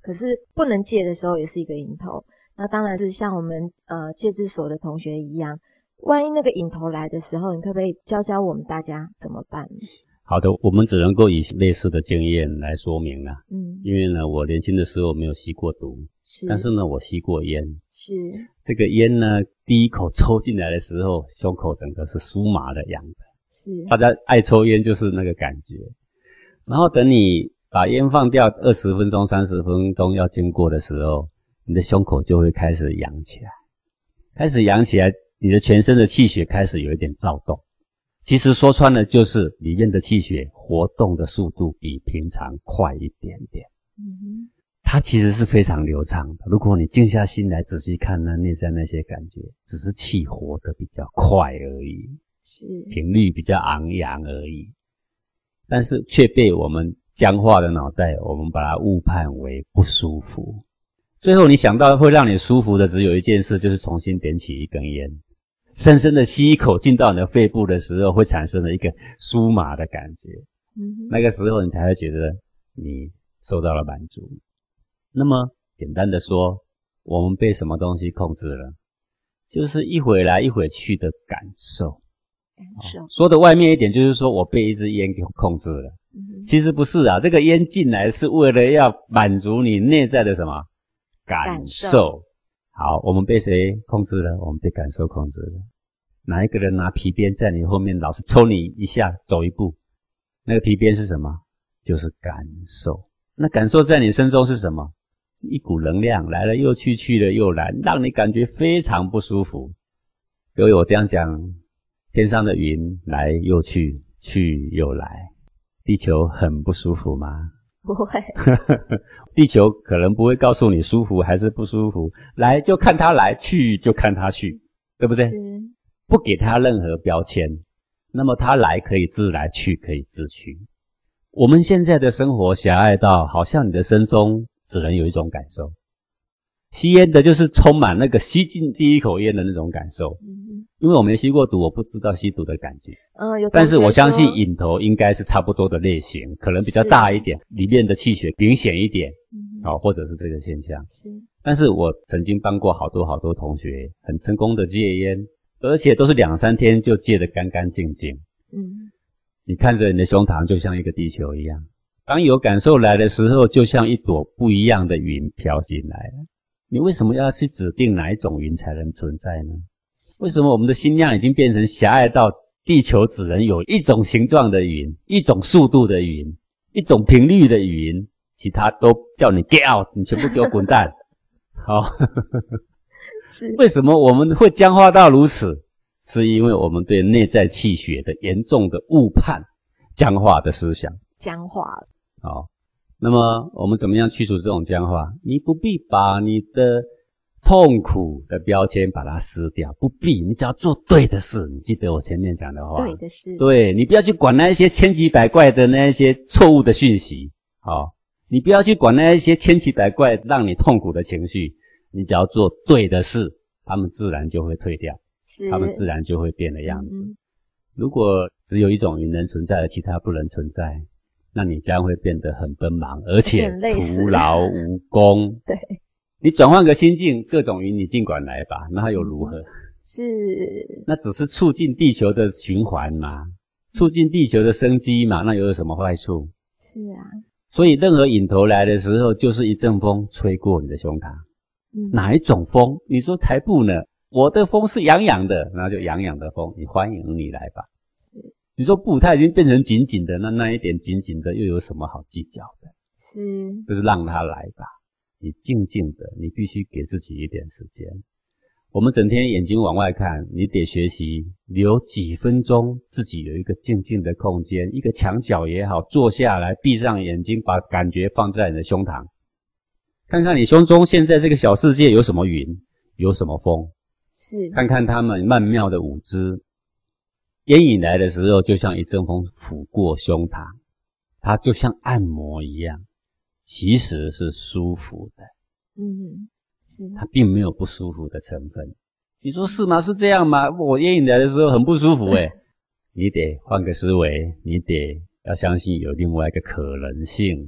可是不能戒的时候也是一个瘾头。那当然是像我们呃戒治所的同学一样，万一那个瘾头来的时候，你可不可以教教我们大家怎么办？ 好的，我们只能够以类似的经验来说明啦。 嗯， 因为呢，我年轻的时候没有吸过毒， 是， 但是呢，我吸过烟。 是， 这个烟呢，第一口抽进来的时候，胸口整个是酥麻的痒的。 是， 大家爱抽烟就是那个感觉。然后等你把烟放掉二十分钟、三十分钟要经过的时候，你的胸口就会开始痒起来，开始痒起来，你的全身的气血开始有一点躁动。其实说穿了就是里面的气血活动的速度比平常快一点点。 嗯哼， 它其实是非常流畅的。如果你静下心来仔细看那内在那些感觉，只是气活得比较快而已， 是频率比较昂扬而已。但是却被我们僵化的脑袋，我们把它误判为不舒服。最后你想到会让你舒服的只有一件事，就是重新点起一根烟，深深的吸一口进到你的肺部的时候，会产生了一个酥麻的感觉。 嗯， 那个时候你才会觉得你受到了满足。那么简单的说，我们被什么东西控制了？就是一会来一会去的感受。 感受、哦、 说的外面一点，就是说我被一支烟给控制了。 嗯、 其实不是啊，这个烟进来是为了要满足你内在的什么感受。感受好，我们被谁控制了？我们被感受控制了。哪一个人拿皮鞭在你后面老是抽你一下，走一步，那个皮鞭是什么？就是感受。那感受在你身中是什么？一股能量来了又去，去了又来，让你感觉非常不舒服。各位，我这样讲，天上的云来又去，去又来，地球很不舒服吗？ 不会。 地球可能不会告诉你舒服还是不舒服，来就看它来，去就看它去，对不对？不给它任何标签，那么它来可以自来，去可以自去。我们现在的生活狭隘到好像你的身中只能有一种感受，吸烟的就是充满那个吸进第一口烟的那种感受。嗯，因为我没吸过毒，我不知道吸毒的感觉。 嗯，有。 但是我相信瘾头应该是差不多的类型，可能比较大一点，里面的气血明显一点。嗯，好、哦，或者是这个现象。 是。 但是我曾经帮过好多好多同学，很成功的戒烟，而且都是两三天就戒得干干净净。嗯。你看着你的胸膛就像一个地球一样，当有感受来的时候，就像一朵不一样的云飘进来了。你为什么要去指定哪一种云才能存在呢？为什么我们的心量已经变成狭隘到地球只能有一种形状的云，一种速度的云，一种频率的云，其他都叫你 get out， 你全部给我滚蛋。好，是为什么我们会僵化到如此？是因为我们对内在气血的严重的误判，僵化的思想。 僵化了。 好，那么我们怎么样去除这种僵化？你不必把你的痛苦的标签把它撕掉，不必，你只要做对的事。你记得我前面讲的话， 对的事。对， 你不要去管那一些千奇百怪的那一些错误的讯息。好，你不要去管那一些千奇百怪让你痛苦的情绪，你只要做对的事，他们自然就会退掉。是，他们自然就会变的样子。嗯、如果只有一种云能存在，而其他不能存在，那你将会变得很奔忙，而且徒劳无功。 对， 你转换个心境，各种云你尽管来吧，那又如何？ 是， 那只是促进地球的循环嘛，促进地球的生机嘛，那又有什么坏处？ 是啊， 所以任何瘾头来的时候，就是一阵风吹过你的胸膛。嗯、哪一种风？你说才不呢？我的风是痒痒的，然后就痒痒的风，你欢迎你来吧。是，你说不，它已经变成紧紧的，那那一点紧紧的又有什么好计较的？ 是， 就是让它来吧。你静静的，你必须给自己一点时间。我们整天眼睛往外看，你得学习留几分钟，自己有一个静静的空间，一个墙角也好，坐下来，闭上眼睛，把感觉放在你的胸膛，看看你胸中现在这个小世界有什么云，有什么风。 是， 看看他们曼妙的舞姿，烟瘾来的时候，就像一阵风拂过胸膛，它就像按摩一样，其实是舒服的。嗯，是，它并没有不舒服的成分。你说是吗？是这样吗？我烟瘾来的时候很不舒服诶。你得换个思维，你得要相信有另外一个可能性，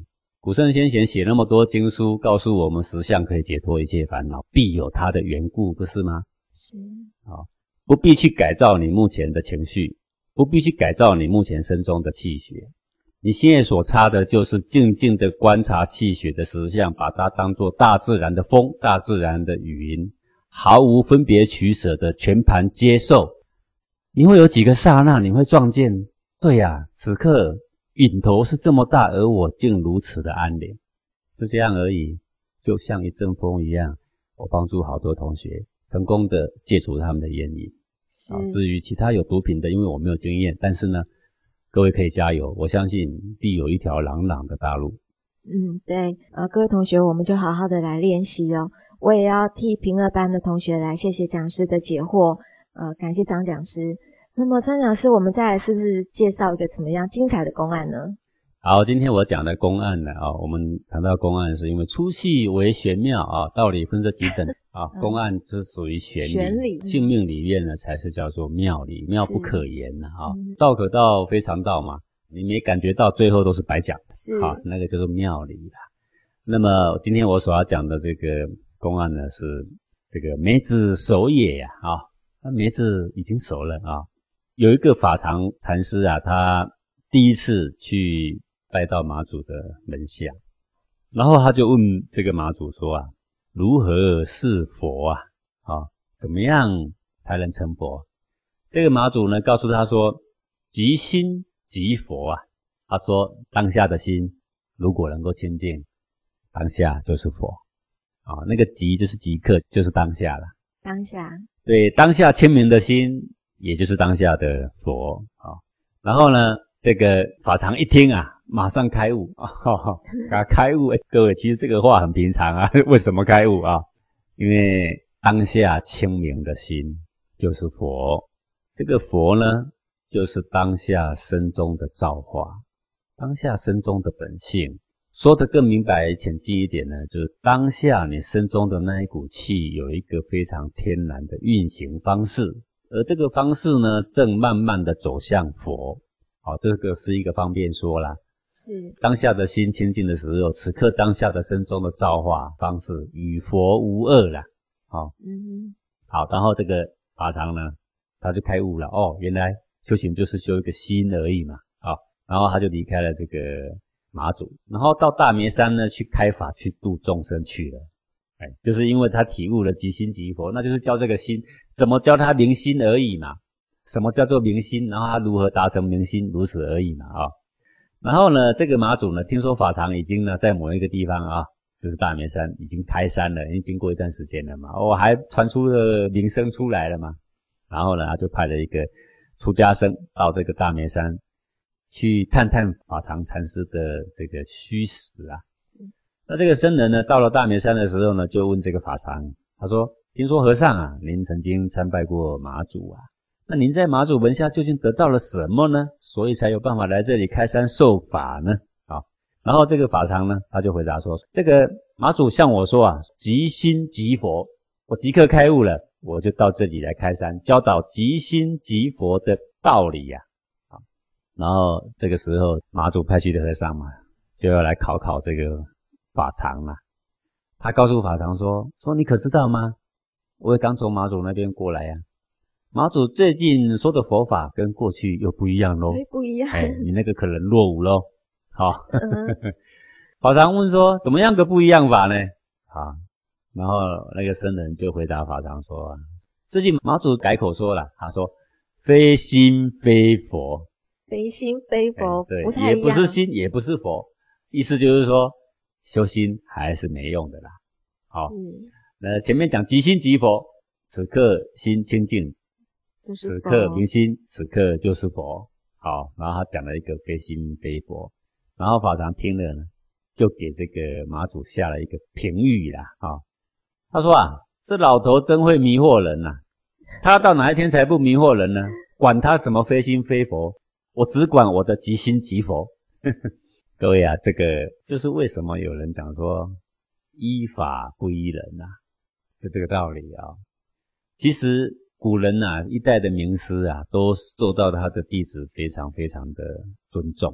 古圣先贤写那么多经书，告诉我们实相可以解脱一切烦恼，必有它的缘故，不是吗？ 是。 好，不必去改造你目前的情绪，不必去改造你目前身中的气血。你现在所差的就是静静的观察气血的实相，把它当作大自然的风，大自然的雨云，毫无分别取舍的全盘接受。你会有几个刹那你会撞见，对呀、啊，此刻影头是这么大，而我竟如此的安宁，就这样而已，就像一阵风一样。我帮助好多同学成功的戒除他们的烟瘾。啊，至于其他有毒品的，因为我没有经验，但是呢，各位可以加油，我相信必有一条朗朗的大路。 嗯，对，呃，各位同学，我们就好好的来练习哦。我也要替平二班的同学来谢谢讲师的解惑，呃，感谢张讲师。那么张讲师，我们再来是不是介绍一个怎么样精彩的公案呢？ 好，今天我讲的公案呢，啊，我们谈到公案是因为粗细为玄妙啊，道理分这几等啊，公案是属于玄理， 玄理性命里面呢才是叫做妙理，妙不可言呐啊，道可道非常道嘛，你没感觉到，最后都是白讲， 是好，那个就是妙理啦。那么今天我所要讲的这个公案呢，是这个梅子熟也呀啊，那梅子已经熟了啊。有一个法常禅师啊，他第一次去拜到马祖的门下，然后他就问这个马祖说啊，如何是佛啊？啊，怎么样才能成佛？这个马祖呢，告诉他说，即心即佛啊。他说，当下的心如果能够清净，当下就是佛啊。那个即就是即刻，就是当下了。 当下，对， 当下清明的心，也就是当下的佛啊。然后呢，这个法常一听啊，马上开悟啊，他开悟。各位，其实这个话很平常啊，为什么开悟啊？因为当下清明的心就是佛，这个佛呢，就是当下身中的造化，当下身中的本性。说得更明白浅记一点呢，就是当下你身中的那一股气有一个非常天然的运行方式，而这个方式呢，正慢慢的走向佛。好，这个是一个方便说啦。 是当下的心清净的时候，此刻当下的身中的造化方式与佛无二啦。好， 嗯， 好，然后这个法常呢，他就开悟了。哦，原来修行就是修一个心而已嘛。好，然后他就离开了这个马祖，然后到大梅山呢去开法，去度众生去了。哎，就是因为他体悟了即心即佛，那就是教这个心怎么教他明心而已嘛。什么叫做明心？然后他如何达成明心，如此而已嘛啊。然后呢，这个马祖呢，听说法常已经呢在某一个地方啊，就是大梅山已经开山了，已经经过一段时间了嘛，哦，还传出了名声出来了嘛。然后呢，他就派了一个出家生到这个大梅山去探探法常禅师的这个虚实啊。那这个僧人呢，到了大梅山的时候呢，就问这个法常，他说：“听说和尚啊，您曾经参拜过马祖啊。那您在马祖门下究竟得到了什么呢？所以才有办法来这里开山受法呢？”好，然后这个法常呢，他就回答说：“这个马祖向我说啊，即心即佛，我即刻开悟了，我就到这里来开山，教导即心即佛的道理呀。”好，然后这个时候马祖派去的和尚嘛，就要来考考这个法常啦。他告诉法常说：“说你可知道吗？我也刚从马祖那边过来呀、啊。”马祖最近说的佛法跟过去又不一样咯， 不一样， 哎，你那个可能落伍咯。好，嗯、法常问说怎么样个不一样法呢？好，然后那个僧人就回答法常说啊，最近马祖改口说了，他说非心非佛， 非心非佛， 哎、对， 不太一样， 也不是心，也不是佛，意思就是说修心还是没用的啦。好，那前面讲即心即佛，此刻心清净。此刻明心，此刻就是佛。好，然后他讲了一个非心非佛，然后法常听了呢，就给这个马祖下了一个评语啦。啊，他说啊，这老头真会迷惑人呐、啊，他到哪一天才不迷惑人呢？管他什么非心非佛，我只管我的即心即佛。各位啊，这个就是为什么有人讲说依法不依人啊，就这个道理啊。其实古人啊，一代的名师啊，都受到他的弟子非常非常的尊重。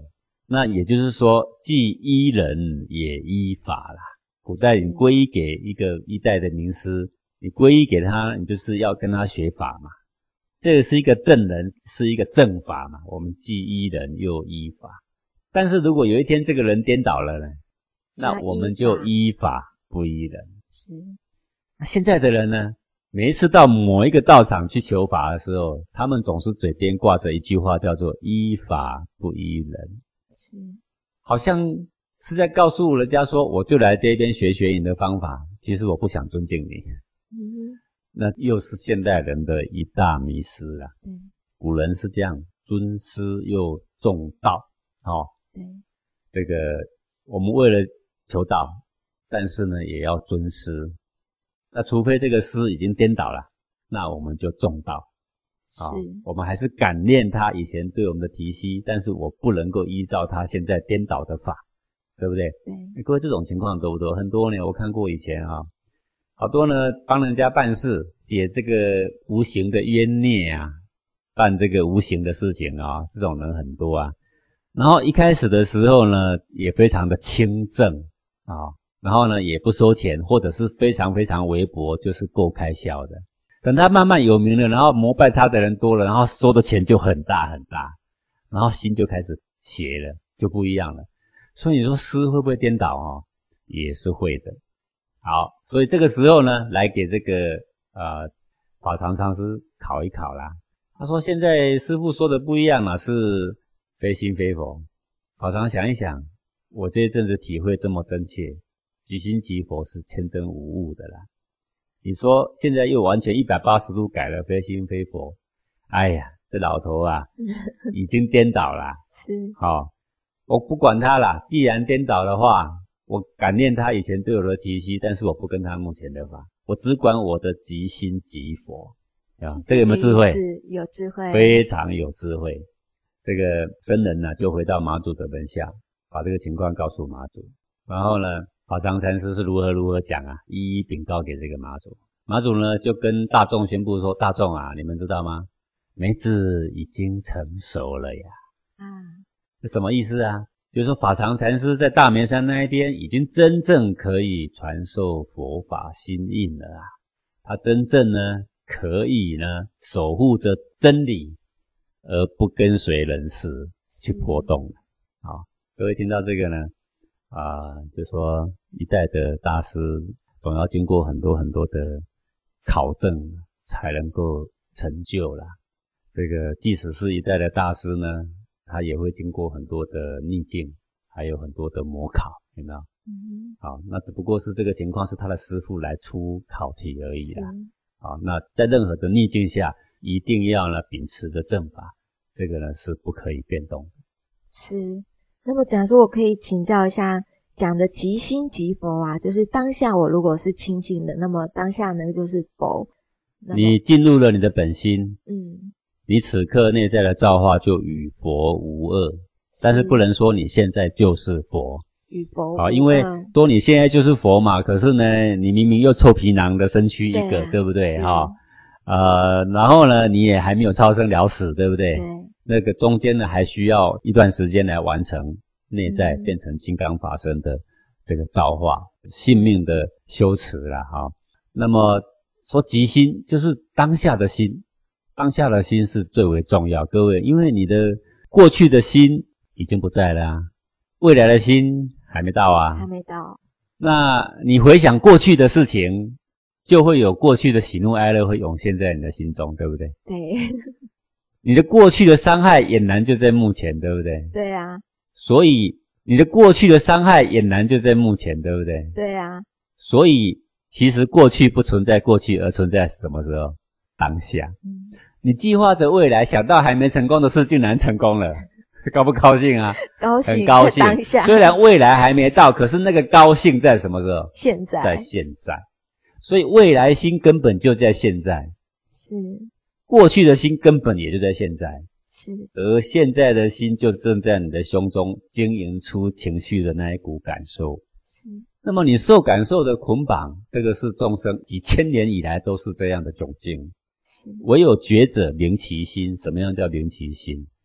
那也就是说，既依人也依法啦。古代你皈依给一个一代的名师，你皈依给他，你就是要跟他学法嘛。这个是一个正人，是一个正法嘛。我们既依人又依法。但是如果有一天这个人颠倒了呢，那我们就依法不依人。 是。 现在的人呢，每一次到某一个道场去求法的时候，他们总是嘴边挂着一句话，叫做依法不依人。 是。 好像是在告诉人家说，我就来这边学学你的方法，其实我不想尊敬你。 嗯， 那又是现代人的一大迷思啊。 嗯， 古人是这样，尊师又重道。哦， 对， 这个我们为了求道，但是呢也要尊师。那除非这个师已经颠倒了，那我们就重道。 是、 哦，我们还是感念他以前对我们的提携，但是我不能够依照他现在颠倒的法，对不对？ 对。 各位这种情况多不多？很多呢，我看过以前啊，好多呢帮人家办事，解这个无形的冤孽啊，办这个无形的事情啊，这种人很多啊。然后一开始的时候呢，也非常的清正啊，然后呢也不收钱，或者是非常非常微薄，就是够开销的。等他慢慢有名了，然后膜拜他的人多了，然后收的钱就很大很大，然后心就开始邪了，就不一样了。所以你说师会不会颠倒哦？也是会的。好，所以这个时候呢，来给这个呃法常上师考一考啦。他说现在师父说的不一样啦，是非心非佛。法常想一想，我这一阵子体会这么真切，即心即佛是千真无误的啦。你说现在又完全一百八十度改了非心非佛，哎呀，这老头啊已经颠倒了。 是。 好、哦，我不管他啦，既然颠倒的话，我感念他以前对我的提携，但是我不跟他目前的法，我只管我的即心即佛。啊，这个有没有智慧？ 是有智慧， 非常有智慧。这个僧人呢，就回到马祖的门下，把这个情况告诉马祖。然后呢，法常禅师是如何如何讲啊，一一禀告给这个马祖。马祖呢，就跟大众宣布说：大众啊，你们知道吗？梅子已经成熟了呀。 啊， 这什么意思啊？就是说法常禅师在大梅山那一边已经真正可以传授佛法心印了啊。他真正呢，可以呢守护着真理，而不跟随人事去波动了。好，各位听到这个呢，啊、呃，就说一代的大师总要经过很多很多的考证才能够成就啦。这个即使是一代的大师呢，他也会经过很多的逆境，还有很多的模考，有没有？嗯，好，那只不过是这个情况是他的师父来出考题而已啦。好，那在任何的逆境下，一定要呢秉持着正法，这个呢是不可以变动的。 是。那么假如说我可以请教一下，讲的即心即佛啊，就是当下我如果是清净的，那么当下呢就是佛。 你进入了你的本心， 嗯， 你此刻内在的造化就与佛无二，但是不能说你现在就是佛。 与佛无二，因为说你现在就是佛嘛，可是呢，你明明又臭皮囊的身躯一个， 对,、啊、对不对？哈，呃，然后呢，你也还没有超生了死，对不对？对。那个中间呢，还需要一段时间来完成内在变成金刚法身的这个造化、嗯、性命的修持啦，哈。那么说即心，就是当下的心，当下的心是最为重要，各位，因为你的过去的心已经不在了啊，未来的心还没到啊， 还没到。 那你回想过去的事情，就会有过去的喜怒哀乐会涌现在你的心中，对不对？ 对。 你的过去的伤害俨然就在目前，对不对？ 对啊。 所以你的过去的伤害俨然就在目前，对不对？ 对啊。 所以其实过去不存在过去，而存在什么时候？当下。嗯。你计划着未来，想到还没成功的事竟然成功了，高不高兴啊？ 高兴， 很高兴。 当下虽然未来还没到，可是那个高兴在什么时候？ 现在。 在现在。所以未来心根本就在现在。 是。 过去的心根本也就在现在。 是。 而现在的心就正在你的胸中经营出情绪的那一股感受。 是。 那么你受感受的捆绑，这个是众生几千年以来都是这样的窘境。唯有觉者明其心。什么样叫明其心？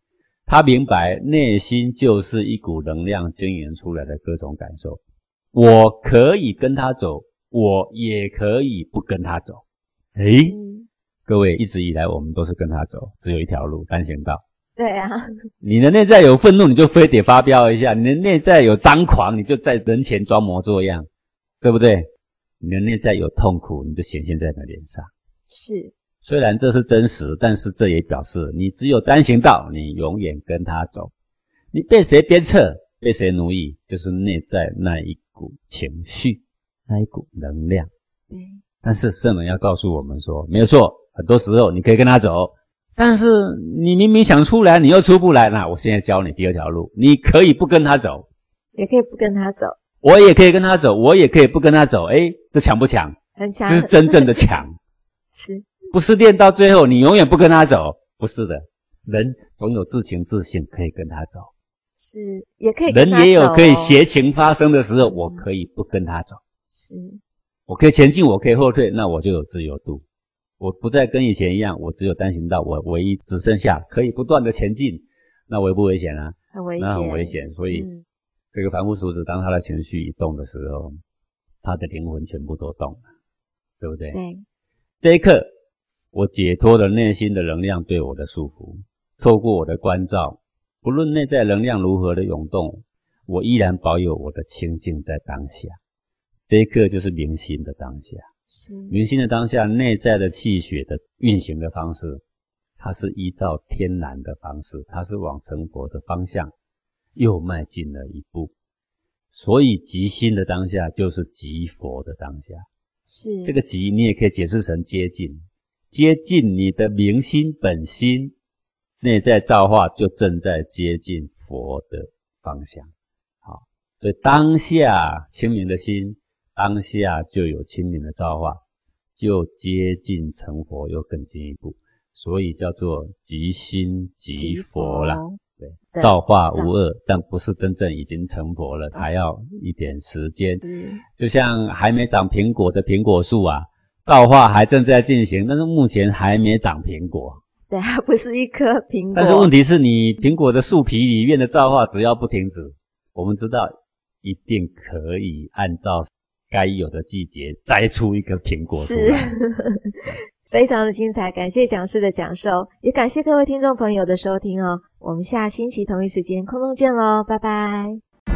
他明白内心就是一股能量经营出来的各种感受，我可以跟他走，我也可以不跟他走。诶、嗯、各位，一直以来我们都是跟他走，只有一条路，单行道。 对啊， 你的内在有愤怒，你就非得发飙一下；你的内在有张狂，你就在人前装模作样，对不对？你的内在有痛苦，你就显现在你的脸上。 是， 虽然这是真实，但是这也表示你只有单行道，你永远跟他走。你被谁鞭策，被谁奴役，就是内在那一股情绪，那一股能量。 对。 但是圣人要告诉我们说，没有错，很多时候你可以跟他走，但是你明明想出来，你又出不来，那我现在教你第二条路，你可以不跟他走， 也可以不跟他走， 我也可以跟他走，我也可以不跟他走。诶，这强不强？ 很强， 这是真正的强。 是， 不是练到最后你永远不跟他走，不是的，人总有自情自性可以跟他走， 是，也可以跟他走、哦、 人也有可以邪情发生的时候，我可以不跟他走， 是， 我可以前进，我可以后退，那我就有自由度。我不再跟以前一样，我只有单行道，我唯一只剩下可以不断的前进，那危不危险啊？ 很危险， 那很危险。所以、嗯、这个凡夫俗子当他的情绪一动的时候，他的灵魂全部都动了，对不对？ 对。 这一刻我解脱了内心的能量对我的束缚，透过我的关照，不论内在能量如何的涌动，我依然保有我的清净在当下。这一刻就是明心的当下。明心的当下，内在的气血的运行的方式，它是依照天然的方式，它是往成佛的方向又迈进了一步。所以即心的当下就是即佛的当下。 是，这个即你也可以解释成接近，接近你的明心本心，内在造化就正在接近佛的方向。好，所以当下清明的心，当下就有清明的造化，就接近成佛又更进一步，所以叫做即心即佛啦。对，对，造化无二，但不是真正已经成佛了，还要一点时间。嗯，就像还没长苹果的苹果树啊，造化还正在进行，但是目前还没长苹果。 对，它不是一颗苹果。 但是问题是你苹果的树皮里面的造化只要不停止，我们知道一定可以按照该有的季节摘出一个苹果出来。 是非常的精彩，感谢讲师的讲授，也感谢各位听众朋友的收听哦。我们下星期同一时间空中见咯，拜拜。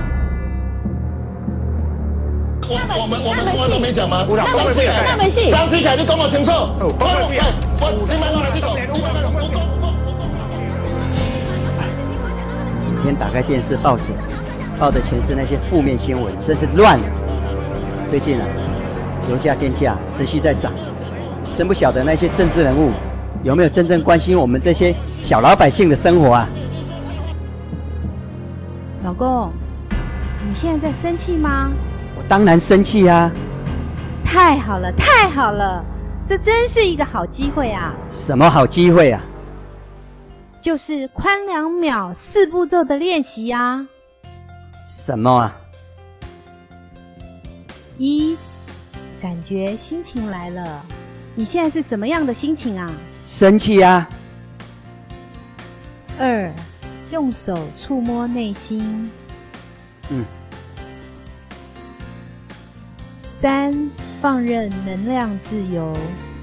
我我们我们我都没讲吗？ 那么细，那么细。 张志凯，你讲我清楚。我我我你们来这种。 每天打开电视报纸，报的全是那些负面新闻，真是乱了。最近啊，油价电价持续在涨。真不晓得那些政治人物有没有真正关心我们这些小老百姓的生活啊？ 老公，你现在在生气吗？ 我当然生气啊！ 太好了，太好了，这真是一个好机会啊！ 什么好机会啊？ 就是宽两秒四步骤的练习啊！ 什么啊？ 一，感觉心情来了。你现在是什么样的心情啊？ 生气啊。 二，用手触摸内心。 嗯。 三，放任能量自由。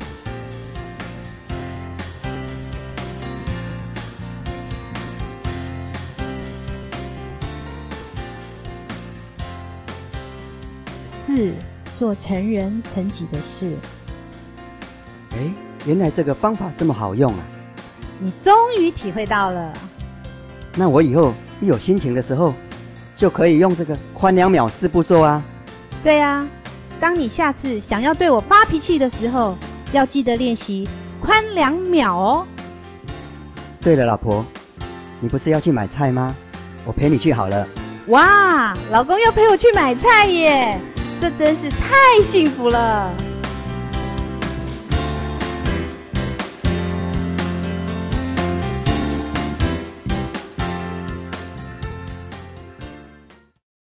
四，做成人成己的事。 哎，原来这个方法这么好用啊！ 你终于体会到了。 那我以后一有心情的时候，就可以用这个宽两秒四步骤啊。 对啊，当你下次想要对我发脾气的时候，要记得练习宽两秒哦。 对了，老婆，你不是要去买菜吗？我陪你去好了。 哇，老公要陪我去买菜耶，这真是太幸福了。